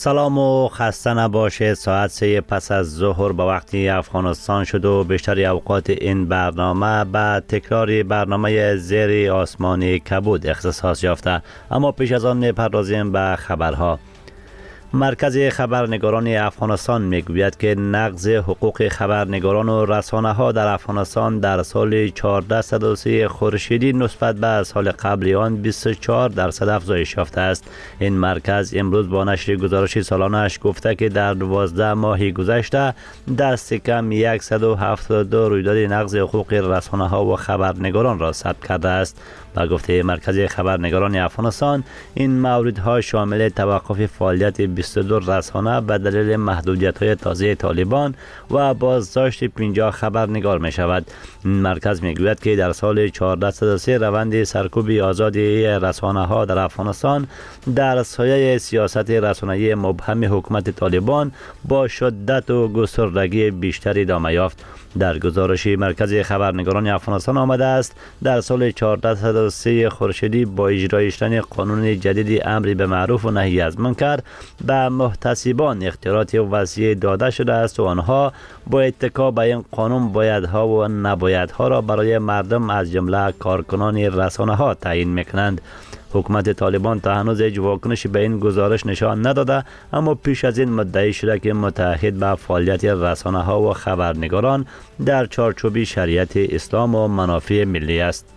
سلام و خسته نباشه. ساعت 3 پس از ظهر به وقت افغانستان شد و بیشتر اوقات این برنامه به تکرار برنامه زیر آسمان کبود اختصاص یافته. اما پیش از آن می‌پردازیم به خبرها. مرکز خبرنگاران افغانستان میگوید که نقض حقوق خبرنگاران و رسانه ها در افغانستان در سال 1403 خورشیدی نسبت به سال قبل آن 24% افزایش یافته است. این مرکز امروز با نشر گزارش سالانه‌اش گفته که در 12 ماه گذشته دست کم 172 رویداد نقض حقوق رسانه ها و خبرنگاران را ثبت کرده است. با گفته مرکز خبرنگاران افغانستان، این موردها شامل توقف فعالیت 22 رسانه به دلیل محدودیت‌های تازه طالبان و بازداشت 50 خبرنگار می شود. این مرکز می گوید که در سال 1403 روند سرکوب آزادی رسانه ها در افغانستان در سایه سیاست رسانه‌ای مبهم حکومت طالبان با شدت و گستردگی بیشتری ادامه یافت. در گزارش مرکز خبرنگاران افغانستان آمده است در سال 1403 خورشیدی با اجرای شدن قانون جدید امر به معروف و نهی از منکر به محتسبان اختیارات وسیع داده شده است و آنها با اتکا به این قانون بایدها و نبایدها را برای مردم از جمله کارکنان رسانه ها تعیین میکنند. حکومت طالبان تا هنوز هیچ واکنشی به این گزارش نشان نداده، اما پیش از این مدعی شده که متعهد به فعالیت رسانه ها و خبرنگاران در چارچوب شریعت اسلام و منافع ملی است.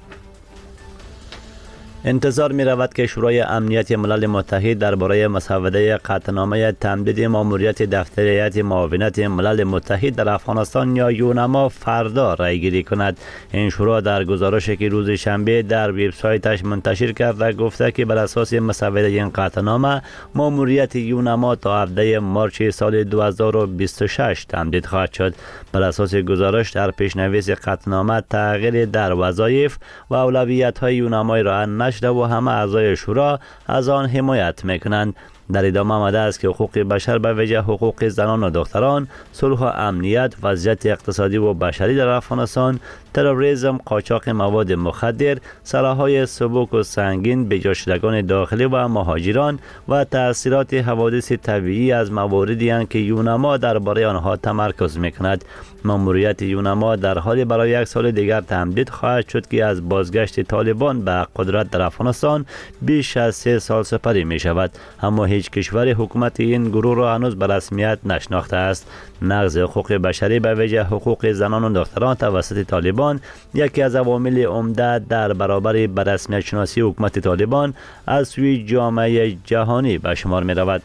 انتظار می رود که شورای امنیت ملل متحد درباره مسوده قطعنامه تمدید ماموریت دفتر هیئت معاونت ملل متحد در افغانستان یا یونما فردا رای گیری کند. این شورا در گزارشی که روز شنبه در وبسایتش منتشر کرده گفته که بر اساس مسوده این قطعنامه ماموریت یونما تا هفته مارچ سال 2026 تمدید خواهد شد. بر اساس گزارش در پیشنویس قطعنامه تغییر در وظایف و اولویت‌های یونما را نشده و همه اعضای شورا از آن حمایت میکنند. در ادامه آمده است که حقوق بشر به ویژه حقوق زنان و دختران، صلح و امنیت، وضعیت اقتصادی و بشری در افغانستان، تروریسم، قاچاق مواد مخدر، سلاح‌های سبک و سنگین، بیجا شدگان داخلی و مهاجران و تأثیرات حوادث طبیعی از مواردی اند که یونما درباره آنها تمرکز میکند. ماموریت یونما در حال برای 1 سال دیگر تمدید خواهد شد که از بازگشت طالبان به قدرت در افغانستان بیش از 3 سال سپری می شود، اما هیچ کشور حکومت این گروه را هنوز به رسمیت نشناخته است. نقض حقوق بشری به ویژه حقوق زنان و دختران توسط طالبان یکی از عوامل عمده در برابر به رسمیت شناسی حکومت طالبان از سوی جامعه جهانی به شمار می رود.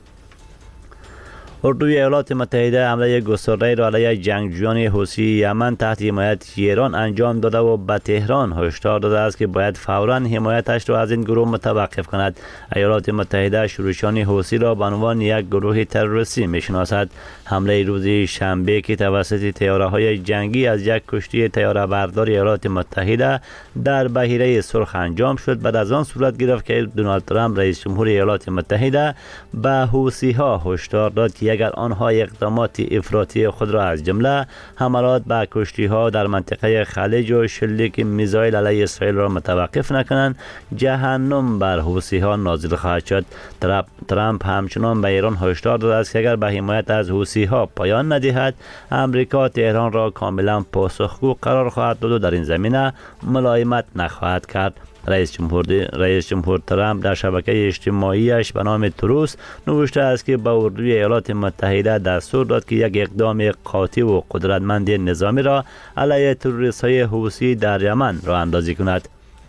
اردوی ایالات متحده حمله گسترده را علیه جنگجویان حوثی یمن تحت حمایت ایران انجام داده و به تهران هشدار داده است که باید فوراً حمایتش را از این گروه متوقف کند. ایالات متحده شورشیان حوثی را به عنوان یک گروه تروریستی میشناسد. حمله روز شنبه که توسط طیاره‌های جنگی از یک کشتی طیاره بردار ایالات متحده در بحیره سرخ انجام شد بعد از آن صورت گرفت که دونالد ترامپ رئیس جمهور ایالات متحده به حوثی‌ها هشدار داد که اگر آنها اقدامات افراطی خود را از جمله حملات به کشتی‌ها در منطقه خلیج و شلیک میزایل علیه اسرائیل را متوقف نکنند، جهنم بر حوثی‌ها نازل خواهد شد. ترامپ همچنان به ایران هشدار داده است که اگر به حمایت از حوثی‌ها پایان ندهد، امریکا تهران را کاملا پاسخگو قرار خواهد داد و در این زمینه ملایمت نخواهد کرد. رئیس جمهور ترامپ در شبکه اجتماعیش به نام تروس نوشته است که به اردوی ایالات متحده دستور داد که یک اقدام قاطع و قدرتمند نظامی را علیه تروریست‌های حوثی در یمن راه اندازی کند.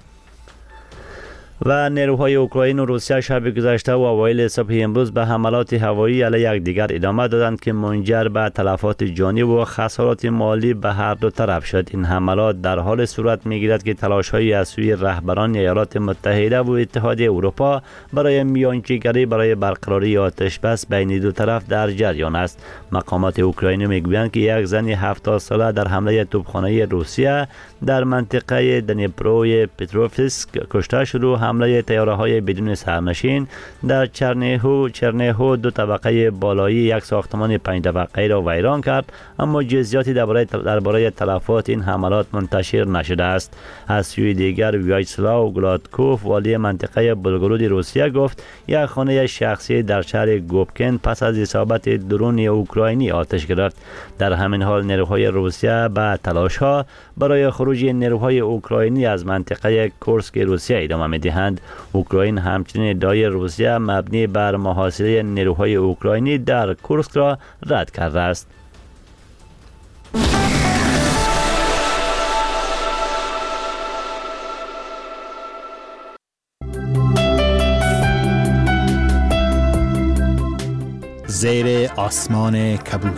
و نیروهای اوکراین و روسیه شب گذشته و اوایل صبح امروز به حملات هوایی علیه یکدیگر ادامه دادند که منجر به تلفات جانی و خسارات مالی به هر دو طرف شد. این حملات در حال صورت میگیرد که تلاش‌های از سوی رهبران ایالات متحده و اتحادیه اروپا برای میانجیگری برای برقراری آتش بس بین دو طرف در جریان است. مقامات اوکراینی میگویند که یک زن 70 ساله در حمله توپخانه روسیه در منطقه دنیپروی پتروفسک کشته شد و حمله طیاره‌های بدون سرنشین در چرنیهو 2 طبقه بالایی یک ساختمان 5 طبقه‌ای را ویران کرد، اما جزئیاتی درباره تلفات این حملات منتشر نشده است. از سوی دیگر ویاچسلاو گلادکوف والی منطقه بلگورود روسیه گفت یک خانه شخصی در شهر گوبکن پس از اصابت درون اوکراینی آتش گرفت. در همین حال نیروهای روسیه به تلاش‌ها برای خروج نیروهای اوکراینی از منطقه کورسک روسیه ادامه می‌دهند. اوکراین همچنین ادعای روسیه مبنی بر محاصره نیروهای اوکراینی در کورسک را رد کرده است. زیر آسمان کبود.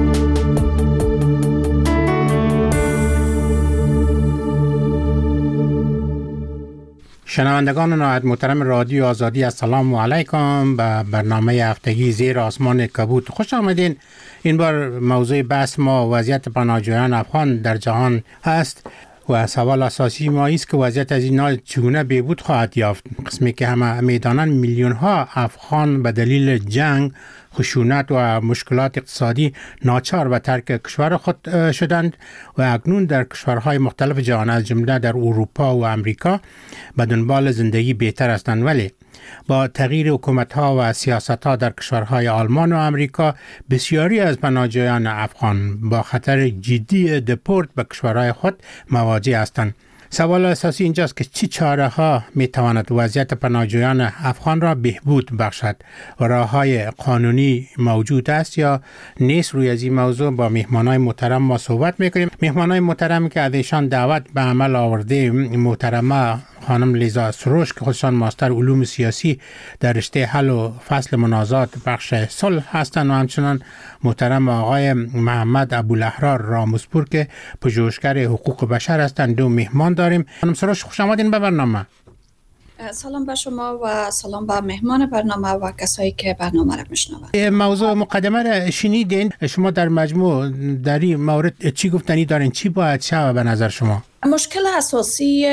شنوندگان نهایت محترم رادیو آزادی، السلام علیکم. به برنامه هفتگی زیر آسمان کبود خوش آمدین. این بار موضوع بحث ما وضعیت پناهجویان افغان در جهان هست و سوال اساسی ما است که وضعیت از اینا چگونه بهبود خواهد یافت، قسمی که همه میدانند میلیون ها افغان به دلیل جنگ، خشونت و مشکلات اقتصادی ناچار به ترک کشور خود شدند و اکنون در کشورهای مختلف جهان از جمله در اروپا و امریکا به دنبال زندگی بهتر هستند. ولی با تغییر حکومت‌ها و سیاست‌ها در کشورهای آلمان و امریکا، بسیاری از پناهجویان افغان با خطر جدی دپورت به کشورهای خود مواجه هستند. سوال اساسی اینجاست که چه چاره‌ها می‌تواند وضعیت پناهجویان افغان را بهبود بخشد و راه‌های قانونی موجود است یا نیست. روی از این موضوع با مهمانای محترم ما صحبت می‌کنیم. مهمانای محترم که از ایشان دعوت به عمل آورده، محترمه خانم لیزا سروش که خودشان ماستر علوم سیاسی در رشته حل و فصل منازعات بخش صلح هستند و همچنان محترم آقای محمد ابوالاحرار راموسپور که پژوهشگر حقوق بشر هستند. دو مهمان داریم. خانم سروش خوش آمدین به برنامه. سلام به شما و سلام به مهمان برنامه و کسایی که برنامه را میشنوند. موضوع مقدمه را شنیدین. شما در مجموع در این مورد چی گفتنی دارین؟ چی باید شود به نظر شما؟ مشکل اساسی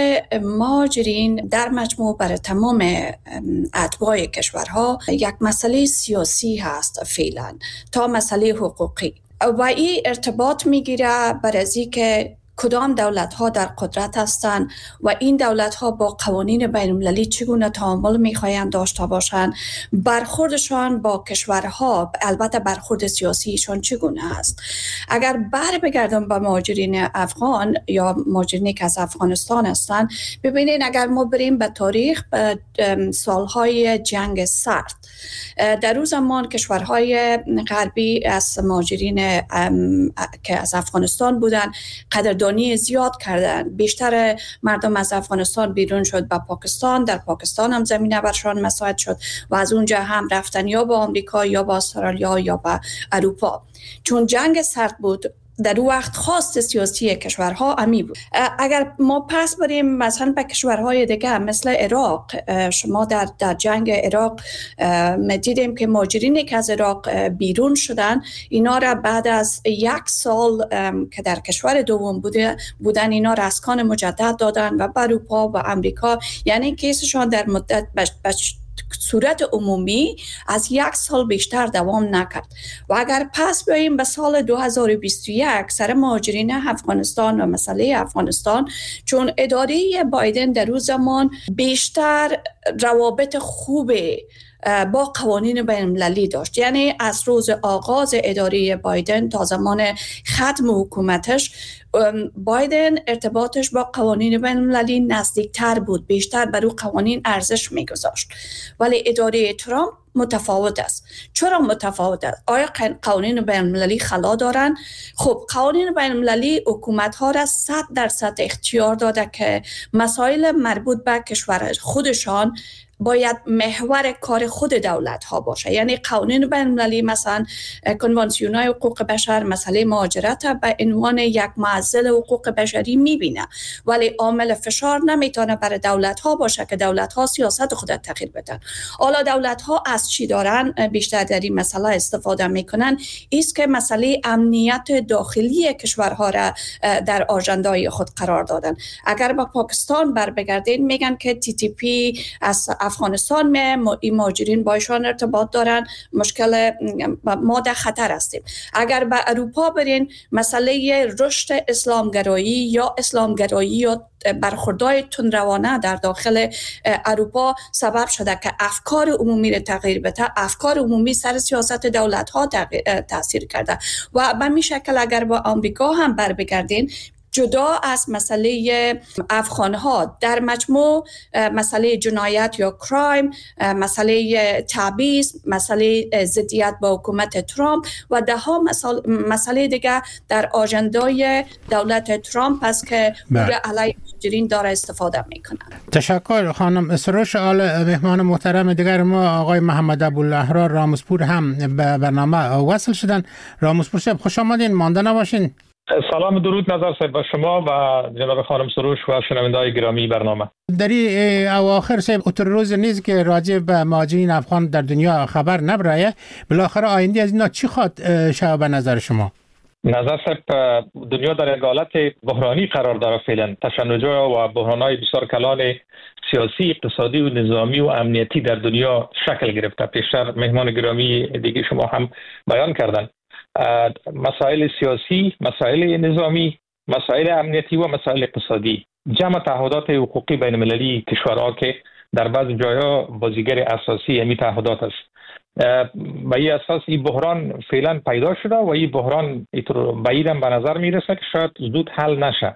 مهاجرین در مجموع برای تمام اتباع کشورها یک مسئله سیاسی هست فعلا تا مسئله حقوقی و این ارتباط میگیره بر از اینکه کدام دولت‌ها در قدرت هستند و این دولت‌ها با قوانین بین‌المللی چگونه تعامل می‌خواهند داشته باشند، برخوردشان با کشورها، البته برخورد سیاسیشان چگونه است. اگر بگردم به مهاجرین افغان یا مهاجرینی که از افغانستان هستند، ببینید اگر ما بریم به تاریخ، به سالهای جنگ سرد، در اون زمان کشورهای غربی از مهاجرین که از افغانستان بودن قدردانی زیاد کردن. بیشتر مردم از افغانستان بیرون شد به پاکستان، در پاکستان هم زمینه برشان مساعد شد و از اونجا هم رفتن یا به آمریکا یا به استرالیا یا به اروپا. چون جنگ سرد بود در اون وقت خواست سیاسی کشورها امی بود. اگر ما پس بریم مثلا به کشورهای دیگه مثل عراق، شما در جنگ عراق دیدیم که مهاجرینی که از عراق بیرون شدن، اینا را بعد از 1 سال که در کشور دوم بودن اینا را اسکان مجدد دادن و به اروپا و امریکا، یعنی کیسشان در مدت صورت عمومی از 1 سال بیشتر دوام نکرد. و اگر پس بیاییم به سال 2021 سر مهاجرین افغانستان و مسئله افغانستان، چون اداره بایدن در اون زمان بیشتر روابط خوبه با قوانین بین‌المللی داشت، یعنی از روز آغاز اداره بایدن تا زمان ختم حکومتش، بایدن ارتباطش با قوانین بین‌المللی نزدیکتر بود، بیشتر بر اون قوانین ارزش میگذاشت. ولی اداره ترامپ متفاوت است. چرا متفاوت است؟ آیا قوانین بین‌المللی خلا دارن؟ خب قوانین بین‌المللی حکومت‌ها را 100% اختیار داده که مسائل مربوط به کشور خودشان باید محور کار خود دولت ها باشه. یعنی قوانین بین المللی، مثلا کنوانسیون های حقوق بشر، مسئله مهاجرت به عنوان یک معضل حقوق بشری میبینه، ولی عامل فشار نمیتونه برای دولت ها باشه که دولت ها سیاست خود تغییر بدن. حالا دولت ها از چی دارن بیشتر در این مسئله استفاده میکنن؟ است که مسئله امنیت داخلی کشورها را در آژندای خود قرار دادن. اگر به پاکستان بر بگردین میگن که TTP از افغانستان مهاجرین با ایشان ارتباط دارن، مشکل ما در خطر هستیم. اگر به اروپا برین، مسئله رشد اسلامگرایی یا برخوردهای تندروانه در داخل اروپا سبب شده که افکار عمومی را تغییر بده. افکار عمومی سر سیاست دولت ها تاثیر کرده و به این شکل اگر با آمریکا هم بر بگردین، جدا از مسئله افغان ها، در مجموع مسئله جنایت یا کرایم، مسئله تبعیض، مسئله ضدیت با حکومت ترامپ و ده ها مسئله دیگه در آژندای دولت ترامپ است که علیه مهاجرین داره استفاده میکنه. تشکر خانم سروش. مهمان محترم دیگر ما آقای محمد ابوالاحرار راموسپور هم به برنامه وصل شدن. راموسپور صاحب خوش آمدین، مانده نباشین. سلام درود نظر صاحب با شما و جناب خانم سروش و شنونده‌های گرامی برنامه. در این اواخر صاحب اتر روز نیست که راجع به مهاجرین افغان در دنیا خبر نبرایه. بالاخره آینده از اینا چی خواد شود به نظر شما؟ نظر صاحب دنیا در یک حالت بحرانی قرار داره فعلا. تشنج‌ها و بحران‌های بسیار کلان سیاسی، اقتصادی و نظامی و امنیتی در دنیا شکل گرفته. پیشتر مهمان گرامی دیگه شما هم بیان کردن. مسائل سیاسی، مسائل نظامی، مسائل امنیتی و مسائل اقتصادی، جمع تعهدات حقوقی بین المللی کشورها که در بعض جاها بازیگر اساسی همین تعهدات است. و این اساس این بحران فعلا پیدا شده و این بحران بعیدم به نظر میرسه که شاید زود حل نشه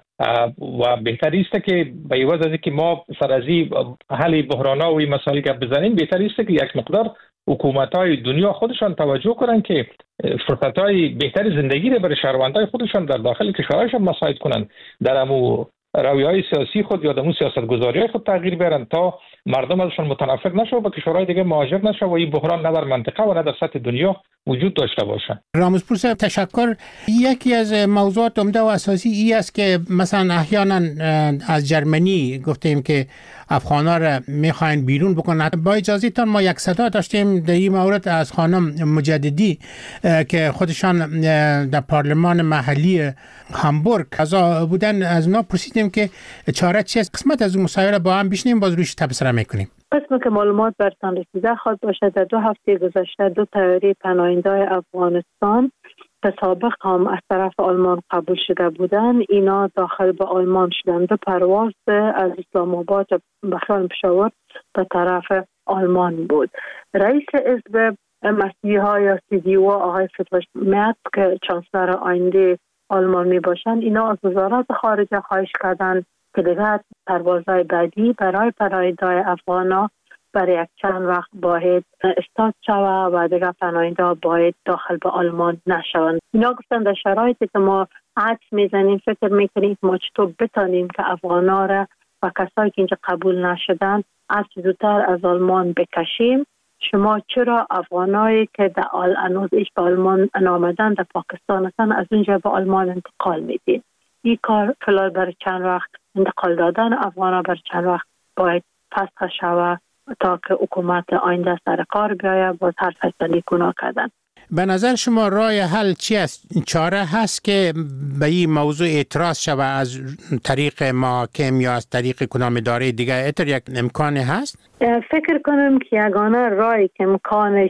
و بهتر است که به عوض از اینکه ما سر از حل بحران‌ها و این مسائل گپ بزنیم، بهتر است که یک مقدار حکومت‌های دنیا خودشان توجه کنند که فرصت‌های بهتر زندگی را برای شهروندان خودشان در داخل کشورشان مساعد کنند، در امو رویه‌های سیاسی خود یا در سیاست‌گذاری‌های خود تغییر بیارن تا مردم ازشان متنفر نشه و به کشورهای دیگه مهاجر نشه و این بحران نه در منطقه و نه در سطح دنیا وجود داشته باشه. راموسپور صاحب تشکر. یکی از موضوعات عمده و اساسی این است که مثلا احیانا از جرمنی گفتیم که افغانا را میخواین بیرون بکنن. با اجازهتان ما یک صدا داشتیم در این مورد از خانم مجددی که خودشان در پارلمان محلی هامبورگ اعضا بودن. از اونا پرسیدیم که چاره چی است. قسمت از مصاحبه با هم بشنیم، باز روش تبصره میکنیم. قسمی که معلومات برتان رسیده خواهد باشد در 2 هفته گذشته 2 طیاره پناهنده‌های افغانستان که سابق هم از طرف آلمان قبول شده بودند، اینا داخل به آلمان شدند. 2 پرواز از اسلام آباد به خیال پشاور به طرف آلمان بود. رئیس حزب مسیحا یا CDU آقای فتوش میاد که چانسلر آینده آلمان می باشند، اینا از وزارت خارجه خواهش کردند که دیگر پروازهای بعدی برای پناهنده‌های افغانا برای یک چند وقت باید استارت شود و دیگر پناهنده‌ها باید داخل به آلمان نشوند. اینا گفتن در شرایطی که ما عکس میزنیم فکر میکنیم ما چطور بتانیم که افغانا را و کسایی که اینجا قبول نشدن از زودتر از آلمان بکشیم. شما چرا افغانایی که در هنوز به آلمان نامدن در پاکستان هستن از اونجا به آلمان انتقال میدید؟ این کار فلال برای چند وقت انتقال دادن افغانا برای چند وقت باید فسخ شود تا که حکومت آینده سر کار بیاید با هر فیصله گناه کردن. به نظر شما راه حل چی است؟ چاره هست که به این موضوع اعتراض شود از طریق محاکم یا از طریق کدام اداره دیگه؟ اتر یک امکانی هست؟ فکر کنم که یگانه راهی که امکانش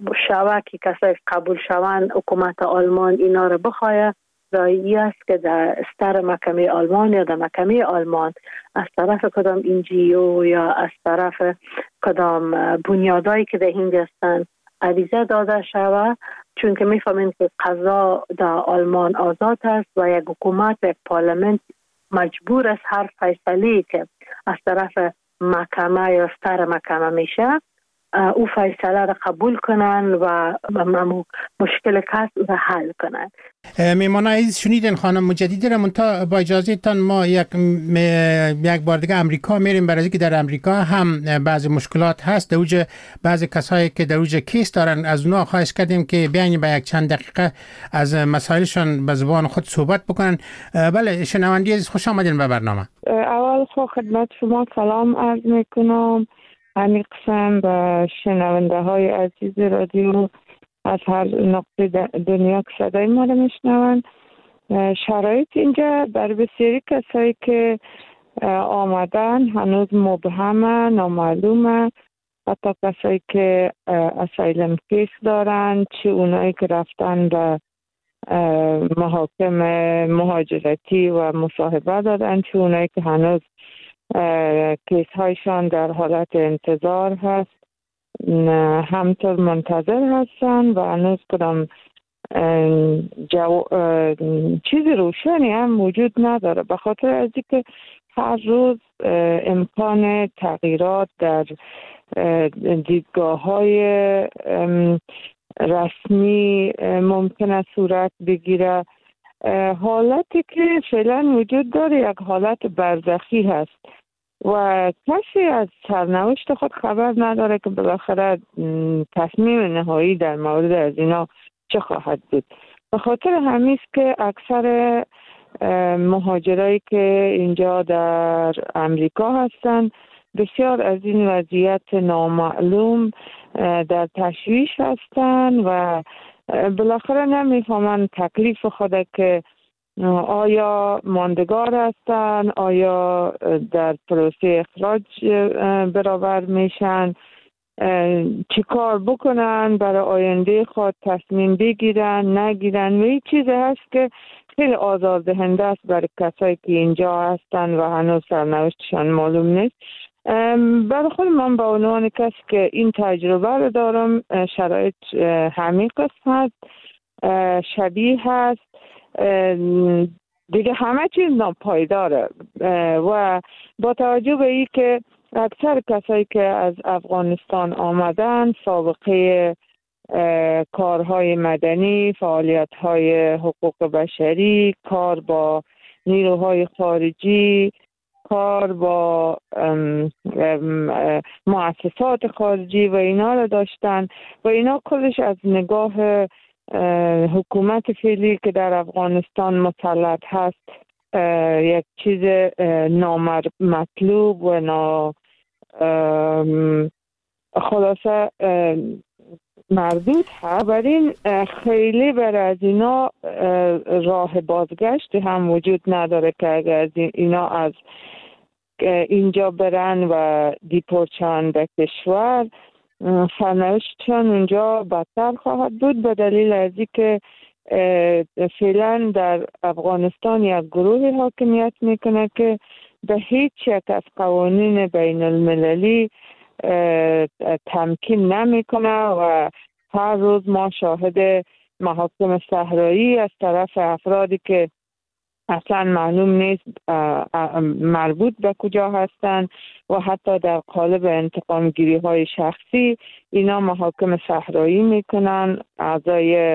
شود که کسایی قبول شوند حکومت آلمان اینا رو بخواهد راهی است که در استر محکمه آلمان یا در محکمه آلمان از طرف کدام NGO یا از طرف کدام بنیادایی که در هند هستند عریضه داده شود، چون که میفهمیم که قضا در آلمان آزاد است و یک حکومت و یک پارلمنت مجبور است هر فیصله که از طرف محکمه یا استر محکمه میشه او فیصله را قبول کنن و مشکل کس را حل کنن. میمان عزیز شنیدین خانم مجددی را، منتها با اجازه تان ما یک بار دیگه امریکا میریم، برای اینکه در امریکا هم بعضی مشکلات هست. در اوج بعضی کسایی که در اوج کیس دارن از اونها خواهش کردیم که بیاین با یک چند دقیقه از مسائلشون به زبان خود صحبت بکنن. بله شنونده عزیز خوش آمدین به برنامه. اول خدمت شما سلام عرض میکنم، همین قسم به شنونده های عزیز رادیو از هر نقطه دنیا که صدای ما رو میشنون. شرایط اینجا بر بسیاری کسایی که آمدن هنوز مبهمه، نامعلومه. حتی کسایی که اسایلم کیس دارن، چه اونایی که رفتن به محاکم مهاجرتی و مصاحبه دادن، چه اونایی که هنوز کیس هایشان در حالت انتظار هست، همطور منتظر هستن و هنوز کدام چیز روشنی هم وجود نداره، به خاطر از اینکه هر روز امکان تغییرات در دیدگاه های رسمی ممکنه صورت بگیره. حالتی که فعلا وجود داره یک حالت برزخی هست و کسی از سرنوشت خود خبر نداره که بالاخره تصمیم نهایی در مورد از اینا چه خواهد بود. به خاطر همین است که اکثر مهاجرایی که اینجا در امریکا هستن بسیار از این وضعیت نامعلوم در تشویش هستن و بالاخره نمیفهمن تکلیف خود که آیا ماندگار هستن، آیا در پروسه اخراج برابر میشن، چی کار بکنن برای آینده خود، تصمیم بگیرن نگیرن. و این چیز هست که خیلی آزاردهنده است برای کسایی که اینجا هستن و هنوز سرنوشتشان معلوم نیست. برای خود من به عنوان کسی که این تجربه رو دارم، شرایط همین قسم هست، شبیه هست، دیگه همه چیز ناپایداره و با توجه به این که اکثر کسایی که از افغانستان آمدن سابقه کارهای مدنی، فعالیت‌های حقوق بشری، کار با نیروهای خارجی، کار با مؤسسات خارجی و اینا رو داشتن و اینا کلش از نگاه حکومت فعلی که در افغانستان مسلط هست یک چیز نامطلوب و خلاصه مردود هست. برای خیلی برای از اینا راه بازگشت هم وجود نداره که اگر از اینا از اینجا برن و دیپورتشن به کشور، سرنوشتشان اونجا بدتر خواهد بود، به دلیل از اینکه فعلا در افغانستان یک گروه حاکمیت میکنه که به هیچ یک از قوانین بین المللی تمکین نمیکنه و هر روز ما شاهد محاکم صحرایی از طرف افرادی که اصلا معلوم نیست مربوط به کجا هستند و حتی در قالب انتقام گیری های شخصی اینا محاکم صحرایی میکنن اعضای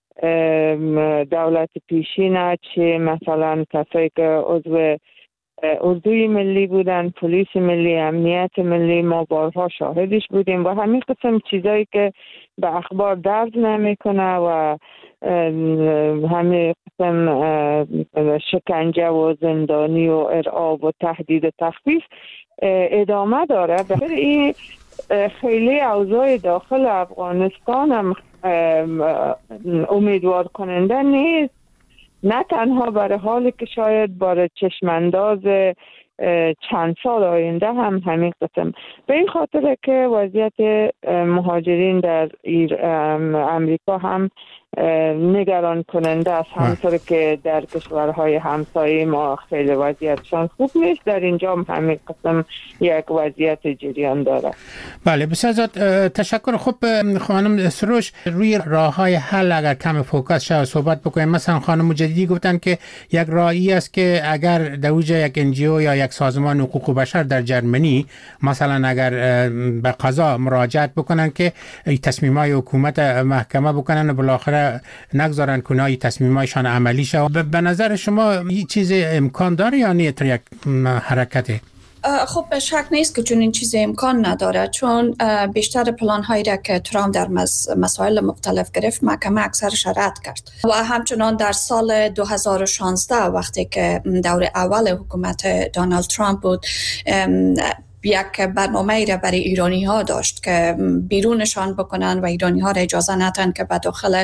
دولت پیشین، چه مثلا کسایی که عضو اردوی ملی بودن، پلیس ملی، امنیت ملی، ما بارها شاهدش بودیم و همین قسم چیزایی که به اخبار درز نمیکنه و همین قسم شکنجه و زندانی و ارعاب و تهدید و تخفیف ادامه داره. بخاطر این خیلی اوضاع داخل افغانستان هم امیدوار کننده نیست، نه تنها برای حالی که شاید برای چشمانداز چند سال آینده هم همین قسم. به این خاطر که وضعیت مهاجرین در امریکا هم نگران کننده است، همطور که در کشورهای همسایه ما خیلی وضعیتشان خوب نیست، در اینجا هم همین قسم یک وضعیت جریان داره. بله بسیار تشکر. خب خانم سروش، روی راه‌های حل اگر کم فوکس شد صحبت بکنیم. مثلا خانم مجددی گفتن که یک راهی است که اگر در اوج یک NGO یا یک یک سازمان حقوق بشر در جرمنی مثلا اگر به قضا مراجعت بکنن که تصمیمات حکومت محکمه بکنن و بالاخره نگذارن که اونها تصمیماتشان عملی شه. به نظر شما این چیز امکان داره یا نه یک حرکته؟ خب به شک نیست که چون این چیز امکان نداره، چون بیشتر پلان هایی را که ترامپ در مسائل مختلف گرفت محکمه اکثرش رد کرد و همچنان در سال 2016 وقتی که دور اول حکومت دونالد ترامپ بود یک برنامه را برای ایرانی ها داشت که بیرونشان بکنن و ایرانی ها را اجازه ندن که به داخل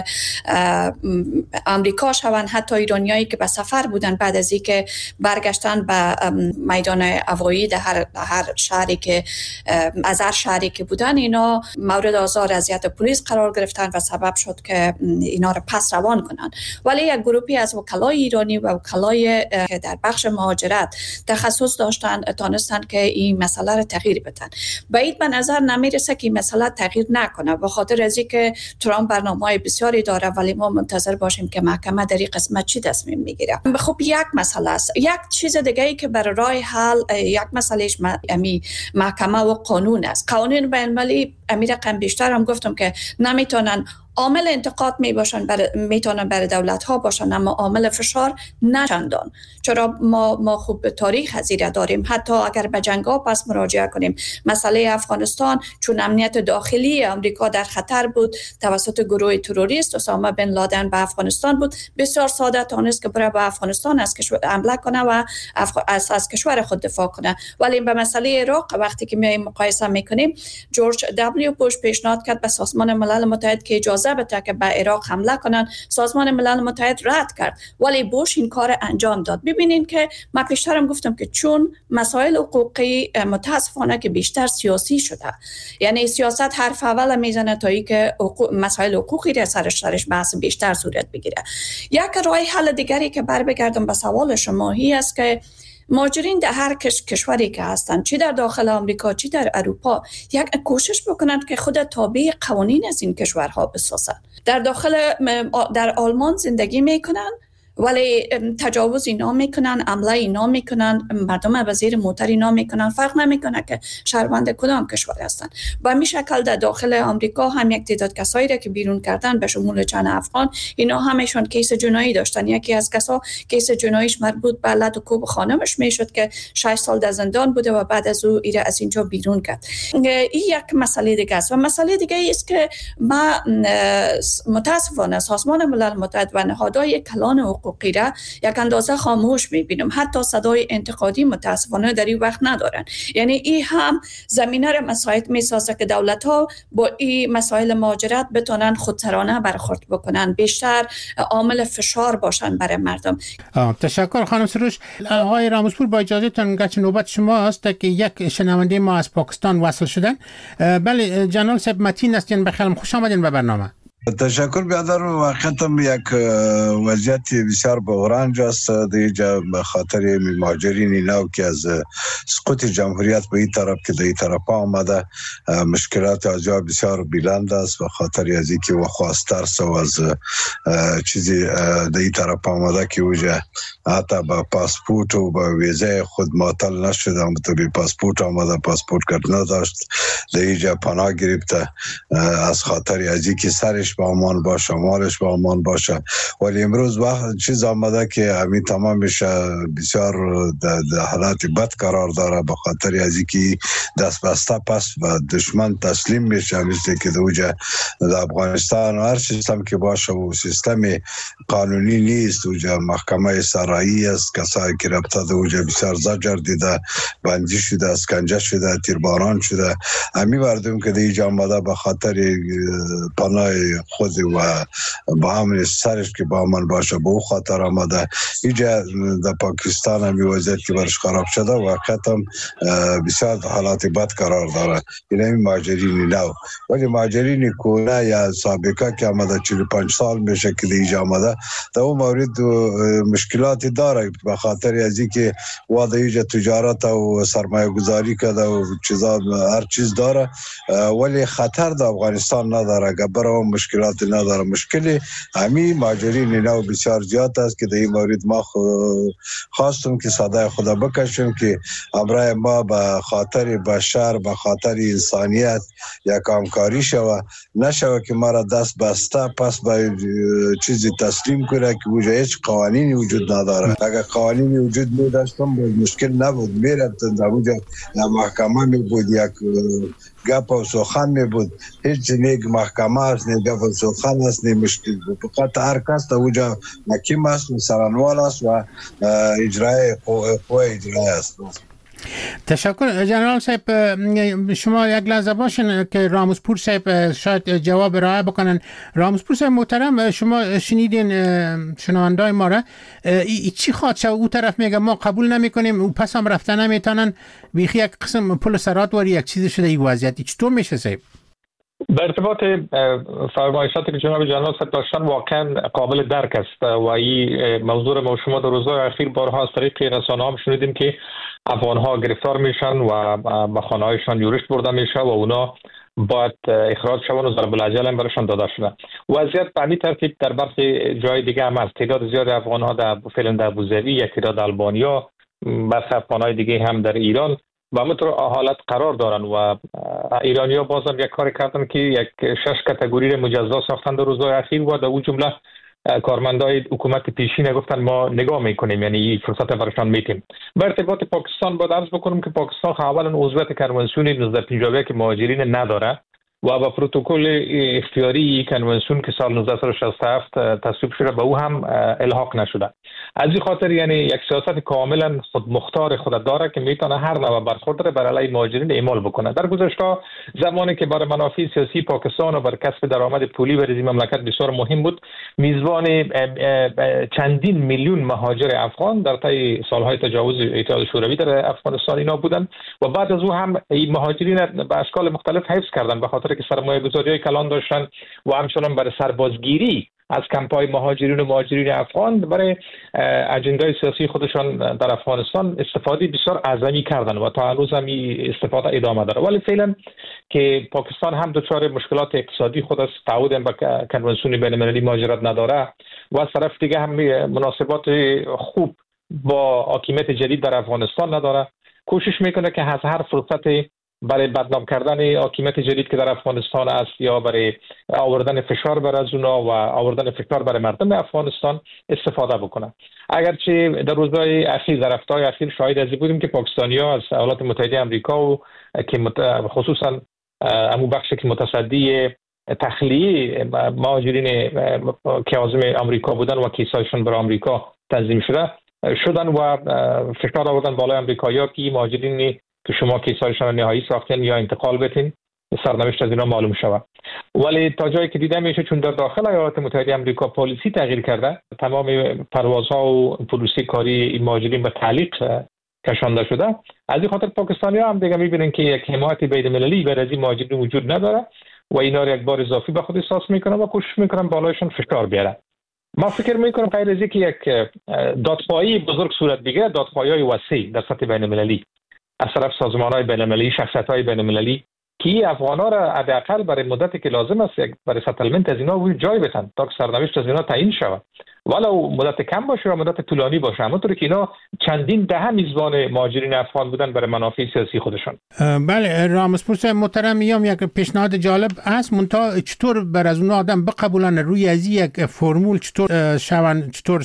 آمریکا شوند. حتی ایرانی هایی که به سفر بودن بعد از اینکه برگشتن به میدان هوایی در هر شهری که از هر شهری که بودن اینا مورد آزار اذیت پلیس قرار گرفتن و سبب شد که اینا را پس روان کنن. ولی یک گروهی از وکلای ایرانی و وکلای که در بخش مهاجرت تخصص داشتن تانستن که این مسئله را تغییر بدن. بعید به نظر نمیرسه که این مسئله تغییر نکنه به خاطر از اینکه ترامپ برنامه‌های بسیاری داره، ولی ما منتظر باشیم که محکمه در این قسمت چی تصمیم میگیره. خب یک مسئله است. یک چیز دیگه ای که برای راه حل یک مسئلهش محکمه و قانون است. قانون بین‌المللی رقم بیشتر هم گفتم که نمیتونن عامل انتقاد میتونن برای دولت ها باشن، اما عامل فشار نه چندان. چرا ما خوب به تاریخ هزیره داریم. حتی اگر به جنگ ها پس مراجعه کنیم، مسئله افغانستان چون امنیت داخلی آمریکا در خطر بود توسط گروه تروریست اسامه بن لادن به افغانستان بود، بسیار ساده تونست که بره به افغانستان از کشور حمله کنه و از کشور خود دفاع کنه. ولی به مسئله عراق وقتی که می مقایسه میکنیم، جورج دبلیو بوش پیشنهاد کرد به سازمان ملل متحد که اجازه بده که به عراق حمله کنن. سازمان ملل متحد رد کرد، ولی بوش این کار انجام داد. ببینین که من پیشترم گفتم که چون مسائل حقوقی متاسفانه که بیشتر سیاسی شده، یعنی سیاست حرف اول میزنه تا ای که مسائل حقوقی را سرش بحث بیشتر صورت بگیره. یک راه حل دیگری که بگردم به سوال شما هی است که مهاجرین در هر کشوری که هستند، چی در داخل آمریکا چی در اروپا، یک کوشش بکنند که خود تابع قوانین از این کشورها بسازند. در آلمان زندگی میکنن ولی تجاوز اینا میکنن، حمله اینا میکنن، مردم به زیر موتر اینا میکنن، فرق نمیکنه که شهروند کدام کشور هستن. با این شکل در داخل آمریکا هم یک تعداد کسایی را که بیرون کردن به شمول چند افغان، اینا همشون کیس جنایی داشتن. یکی از کسا کیس جناییش مربوط به لط و کوب خانمش میشد که 6 سال در زندان بوده و بعد از او ایره از اینجا بیرون کرد. این یک مسئله دیگه است. و مسئله دیگه است که ما متاسفانه سازمان ملل متحد و نهادهای کلان حقوقی را یک اندازه خاموش میبینم. حتی صدای انتقادی متاسفانه در این وقت ندارن. یعنی این هم زمینه را مساعد میسازه که دولت ها با این مسائل مهاجرت بتونن خودسرانه برخورد بکنن، بیشتر عامل فشار باشن برای مردم. تشکر خانم سروش. آقای راموزپور با اجازهتون گرچه نوبت شما است که یک شنونده ما از پاکستان وصل شدن. بله جناب صاحب متین هستین، بخیر خوش آمدین به برنامه. تشکر بیادر. واقعا یک وضعیت بسیار بحران است دیجا به خاطر مهاجرین نو که از سقوط جمهوریت به این طرف که در این طرف آمده، مشکلات از جا بسیار بلند است به خاطر از اینکه و خواستر سو از چیزی در این طرف آمده که وجه حتی با پاسپورت و با ویزه خود معطل نشده، اما به پاسپورت آمده، پاسپورت کارت نداشت، در اینجا پناه گرفته از خاطر از اینکه سرش با امان باشه، مالش با امان باشه. ولی امروز وقت چیز آمده که همین تمامش بسیار در حالت بد قرار داره به خاطر از اینکه دست بسته پس و دشمن تسلیم میشه. مثل که دوجه در افغانستان هر سیستم که باشه و سیستم قانونی نیست، دوجه محکمه سرایی است، کسایی که رابطه دوجه بسیار زجر دیده، بندی شده، اسکنجه شده، تیرباران شده. همین مردم که دیجه آمده به خاطر پناه خود و با همین سرش که با من باشه به او خاطر آمده. اینجا در پاکستان همی وضعیت که برش خراب شده و ختم بسیار حالات بد قرار داره. این مهاجرین نو، ولی مهاجرین کونه یا سابقه که آمده 45 سال میشه که اینجا آمده، در اون مورد مشکلاتی داره به خاطر از اینکه واده اینجا تجارت و سرمایه گذاری کرده و چیزا هر چیز داره، ولی خطر در افغانستان نداره. اگر برای مشکل مشکلات نداره. مشکل همین مهاجرین اینا بسیار زیاد است که در این مورد ما خواستم که صدای خدا بکشیم که امرای ما به خاطر بشر، به خاطر انسانیت یک همکاری شوه، نشوه که ما را دست بسته پس به چیزی تسلیم کنه که وجود هیچ قوانینی وجود نداره. اگر قوانینی وجود می داشتم مشکل نبود، میرفتن در وجود محکمه می بود، یک گپ و سخن می بود. هیچ نیک محکمه است، نیک گپ و سخن است، نیک مشکل بود. فقط هر کس در وجود حکیم است و سرانوال است و اجرای قوه اجرای است. تشکر جنرال صاحب. شما یک لحظه باشین که رامزپور صاحب شاید جواب ارائه بکنن. رامزپور صاحب محترم، شما شنیدین شنوندای ما را، چی خواد شو؟ او طرف میگه ما قبول نمی کنیم، او پس هم رفتن نمیتونن، بیخی یک قسم پل سرات واری یک چیز شده. این وضعیت چطور میشه صاحب؟ به ارتباط فرمایشاتی که جناب جنرال صاحب داشتن واقعا قابل درک است و این موضوع ما شما در روزهای اخیر بارها از طریق رسانه‌ها هم شنیدیم که افغان‌ها گرفتار میشن و به خانه‌هایشان یورش برده میشه و اونا باید اخراج شون و ضرب الاجل هم برشان داده شده. وضعیت به همین ترتیب در برخی جای دیگه هم است. تعداد زیاد افغان‌ها در فعلا در ابوظبی، یک تعداد آلبانیا، برخی افغان‌های دیگه هم در ایران و همینطور حالت قرار دارن و ایرانی‌ها بازم یک کار کردن که یک 6 کاتگوری مجزا ساختن در روزهای اخیر و در اون جمله کارمندای حکومت پیشین گفتن ما نگاه میکنیم، یعنی فرصت برشان میتیم. به ارتباط پاکستان باید عرض بکنم که پاکستان اولا عضویت کنوانسیون 1951 مهاجرین نداره و با پروتکل اختیاری کنوانسیون که سال 1967 تصویب شده به او هم الحاق نشده. از این خاطر یعنی یک سیاست کاملا خود مختار خود داره که میتونه هر نوع برخورد بر علیه مهاجرین اعمال بکنه. در گذشته زمانی که برای منافع سیاسی پاکستان و برای کسب درآمد پولی برای این مملکت بسیار مهم بود، میزبان چندین میلیون مهاجر افغان در طی سالهای تجاوز اتحاد شوروی در افغانستان اینا بودن و بعد از او هم این مهاجرین به اشکال مختلف حفظ کردن به خاطر که سرمایه‌گذاری کلان داشتن و همچنان برای سربازگیری از کمپ‌های مهاجرین افغان برای اجندای سیاسی خودشان در افغانستان استفاده بسیار اعظمی کردن و تا هنوز هم استفاده ادامه داره. ولی فعلا که پاکستان هم دچار مشکلات اقتصادی خود است، تعهد به کنوانسیون بین‌المللی مهاجرت نداره و از طرف دیگه هم مناسبات خوب با حاکمیت جدید در افغانستان نداره، کوشش میکنه که از هر فرصت برای بدنام کردن حاکمیت جدید که در افغانستان است یا برای آوردن فشار بر از اونا و آوردن فشار بر مردم افغانستان استفاده بکنه. اگرچه در روزهای اخیر، در هفته‌های اخیر شاهد از بودیم که پاکستانی‌ها از ایالات متحده آمریکا و که خصوصا همون بخشی که متصدی تخلیه مهاجرین که عازم آمریکا بودن و کیسایشون برای آمریکا تنظیم شدن و فشار آوردن بالای آمریکایی‌ها که مهاجرین که شما کیسایشان نهایی ساختین یا انتقال بتین، سرنوشت از اینا معلوم شود. ولی تا جایی که دیده میشه چون در داخل ایالات متحده آمریکا پالیسی تغییر کرده، تمام پروازها و پلیسی کاری مهاجرین به تعلیق کشانده شده. از این خاطر پاکستانی‌ها هم دیگه میبینن که یک حمایت بین‌المللی برای این مهاجرین وجود نداره و اینا را یک بار اضافی به خود احساس میکنن و کوشش میکنن بالایشان فشار بیارن. ما فکر میکنم غیر از اینکه یک دادخواهی بزرگ صورت بگیره، دادخواهی‌های وسیع در سطح بین‌المللی از طرف سازمان‌های بین‌المللی، شخصیت‌های بین‌المللی که افغان‌ها را حداقل برای مدتی که لازم است برای ستلمنت از اینا جای بدن تا که سرنوشت از اینا تعیین شود، ولو مدت کم باشه یا مدت طولانی باشه، همونطوری که اینا چندین دهه میزبان مهاجرین افغان بودن برای منافع سیاسی خودشان. بله رامزپور صاحب محترم، میام یک پیشنهاد جالب است، منتها چطور بر از اون آدم بقبولن روی از یک فرمول چطور شون، چطور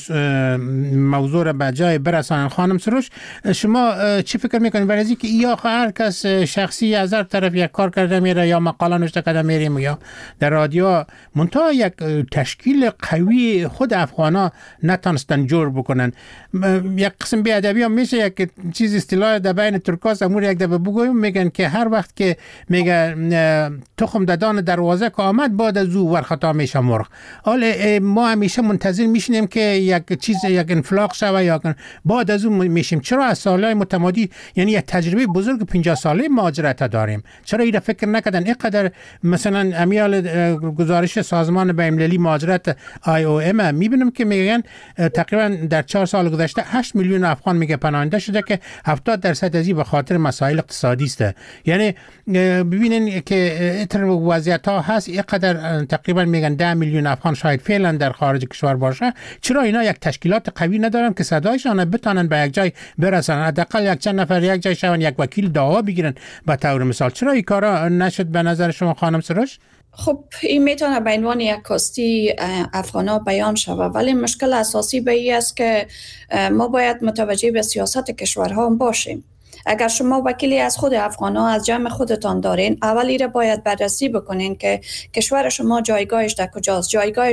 موضوع را به جای برسانن. خانم سروش شما چی فکر میکنید برای اینکه یا هر کس شخصی از هر طرف یک کار کرده میره یا مقاله نوشته کرده میریم یا در رادیو، منتها یک تشکیل قوی خود افغان نتانستن جور بکنن. یک قسم بیادبی هم میشه یک چیز اصطلاح در بین ترکاس امور یک دفعه بگویم، میگن که هر وقت که میگه تخم ددان دروازه که آمد بعد از او ورخطا میشه مرغ. حالا ما همیشه منتظر میشینیم که یک چیز یک انفلاق شوه یا بعد از اون میشیم. چرا از سالهای متمادی یعنی یک تجربه بزرگ 50 ساله مهاجرت داریم، چرا این فکر نکردن اینقدر مثلا امیال گزارش سازمان بین‌المللی مهاجرت IOM میبینیم که میگن تقریبا در 4 سال گذشته 8 میلیون افغان میگه پناهنده شده که 70% از این به خاطر مسائل اقتصادی است. یعنی ببینین که اینطور وضعیت ها هست، اینقدر تقریبا میگن 10 میلیون افغان شاید فعلا در خارج کشور باشه. چرا اینا یک تشکیلات قوی ندارن که صدایشان بتونن به یک جای برسن؟ حداقل یک چند نفر یک جای شون، یک وکیل دعوا بگیرن به طور مثال. چرا این کارا نشد به نظر شما خانم سروش؟ خب این میتونه به عنوان یک کاستی افغانا بیان شود، ولی مشکل اساسی به این است که ما باید متوجه به سیاست کشورها هم باشیم. اگر شما وکیلی از خود افغانا از جمع خودتان دارین، اولی را باید بررسی بکنین که کشور شما جایگاهش در کجاست،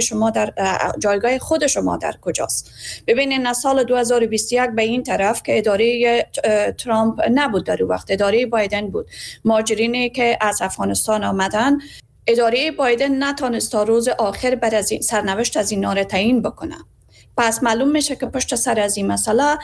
جایگاه خود شما در کجاست. ببینین از سال 2021 به این طرف که اداره ترامپ نبود، در وقت اداره بایدن بود، مهاجرینی که از افغانستان آمدن، اداره بایدن نتونست تا روز آخر بر از سرنوشت از اینا را تعیین بکنه. پس معلوم میشه که پشت سر از این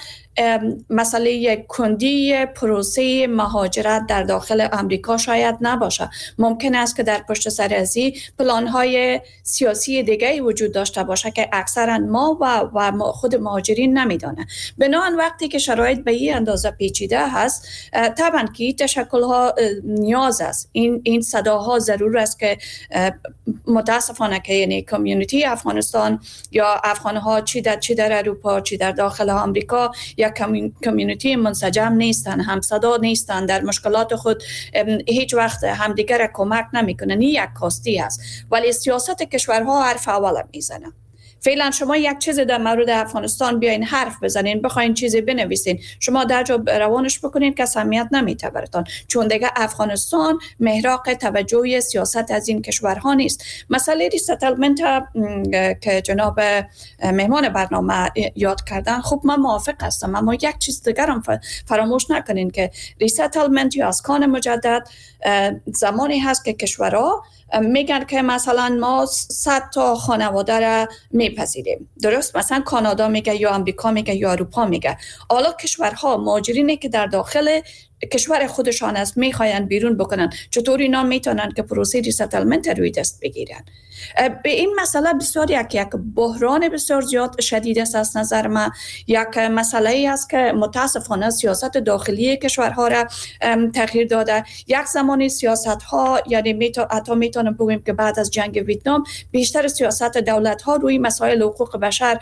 مسئله یک کندی پروسه مهاجرت در داخل امریکا شاید نباشه. ممکن است که در پشت سر از این پلان‌های سیاسی دیگری وجود داشته باشه که اکثرا ما و خود مهاجرین نمیدانه. بنابراین وقتی که شرایط به این اندازه پیچیده هست، طبعا که این تشکل‌ها نیاز است، این صداها ضرور است که متاسفانه که یعنی کمیونیتی افغانستان یا افغان‌ها چی در اروپا چی در داخل آمریکا یک کمیونیتی منسجم نیستن، همصدا نیستن، در مشکلات خود هیچ وقت همدیگر را کمک نمیکنن. این یک کاستی است، ولی سیاست کشورها حرف اول میزنه. فعلا شما یک چیز در مورد افغانستان بیاین حرف بزنین، بخواین چیزی بنویسین، شما در جا روانش بکنین که اهمیت نمیده براتون، چون دیگه افغانستان محراق توجه سیاست از این کشورها نیست. مسئله ریستلمنت که جناب مهمان برنامه یاد کردن، خب من موافق هستم، اما یک چیز دیگر هم فراموش نکنین که ریستلمنت یا اسکان مجدد زمانی هست که کشورها میگن که مثلا ما 100 تا خانواده را میپذیریم، درست؟ مثلا کانادا میگه یا امریکا میگه یا اروپا میگه. حالا کشورها مهاجرینی که در داخل کشور خودشان است میخواین بیرون بکنن، چطور اینا میتونن که پروسه ریستلمنت روی دست بگیرن؟ به این مسئله بسیار یک بحران بسیار زیاد شدید است از نظر من. یک مسئله است که متاسفانه سیاست داخلی کشورها را تغییر داده. یک زمانی سیاست ها، یعنی حتی میتونم بگویم که بعد از جنگ ویتنام بیشتر سیاست دولت ها روی مسائل حقوق بشر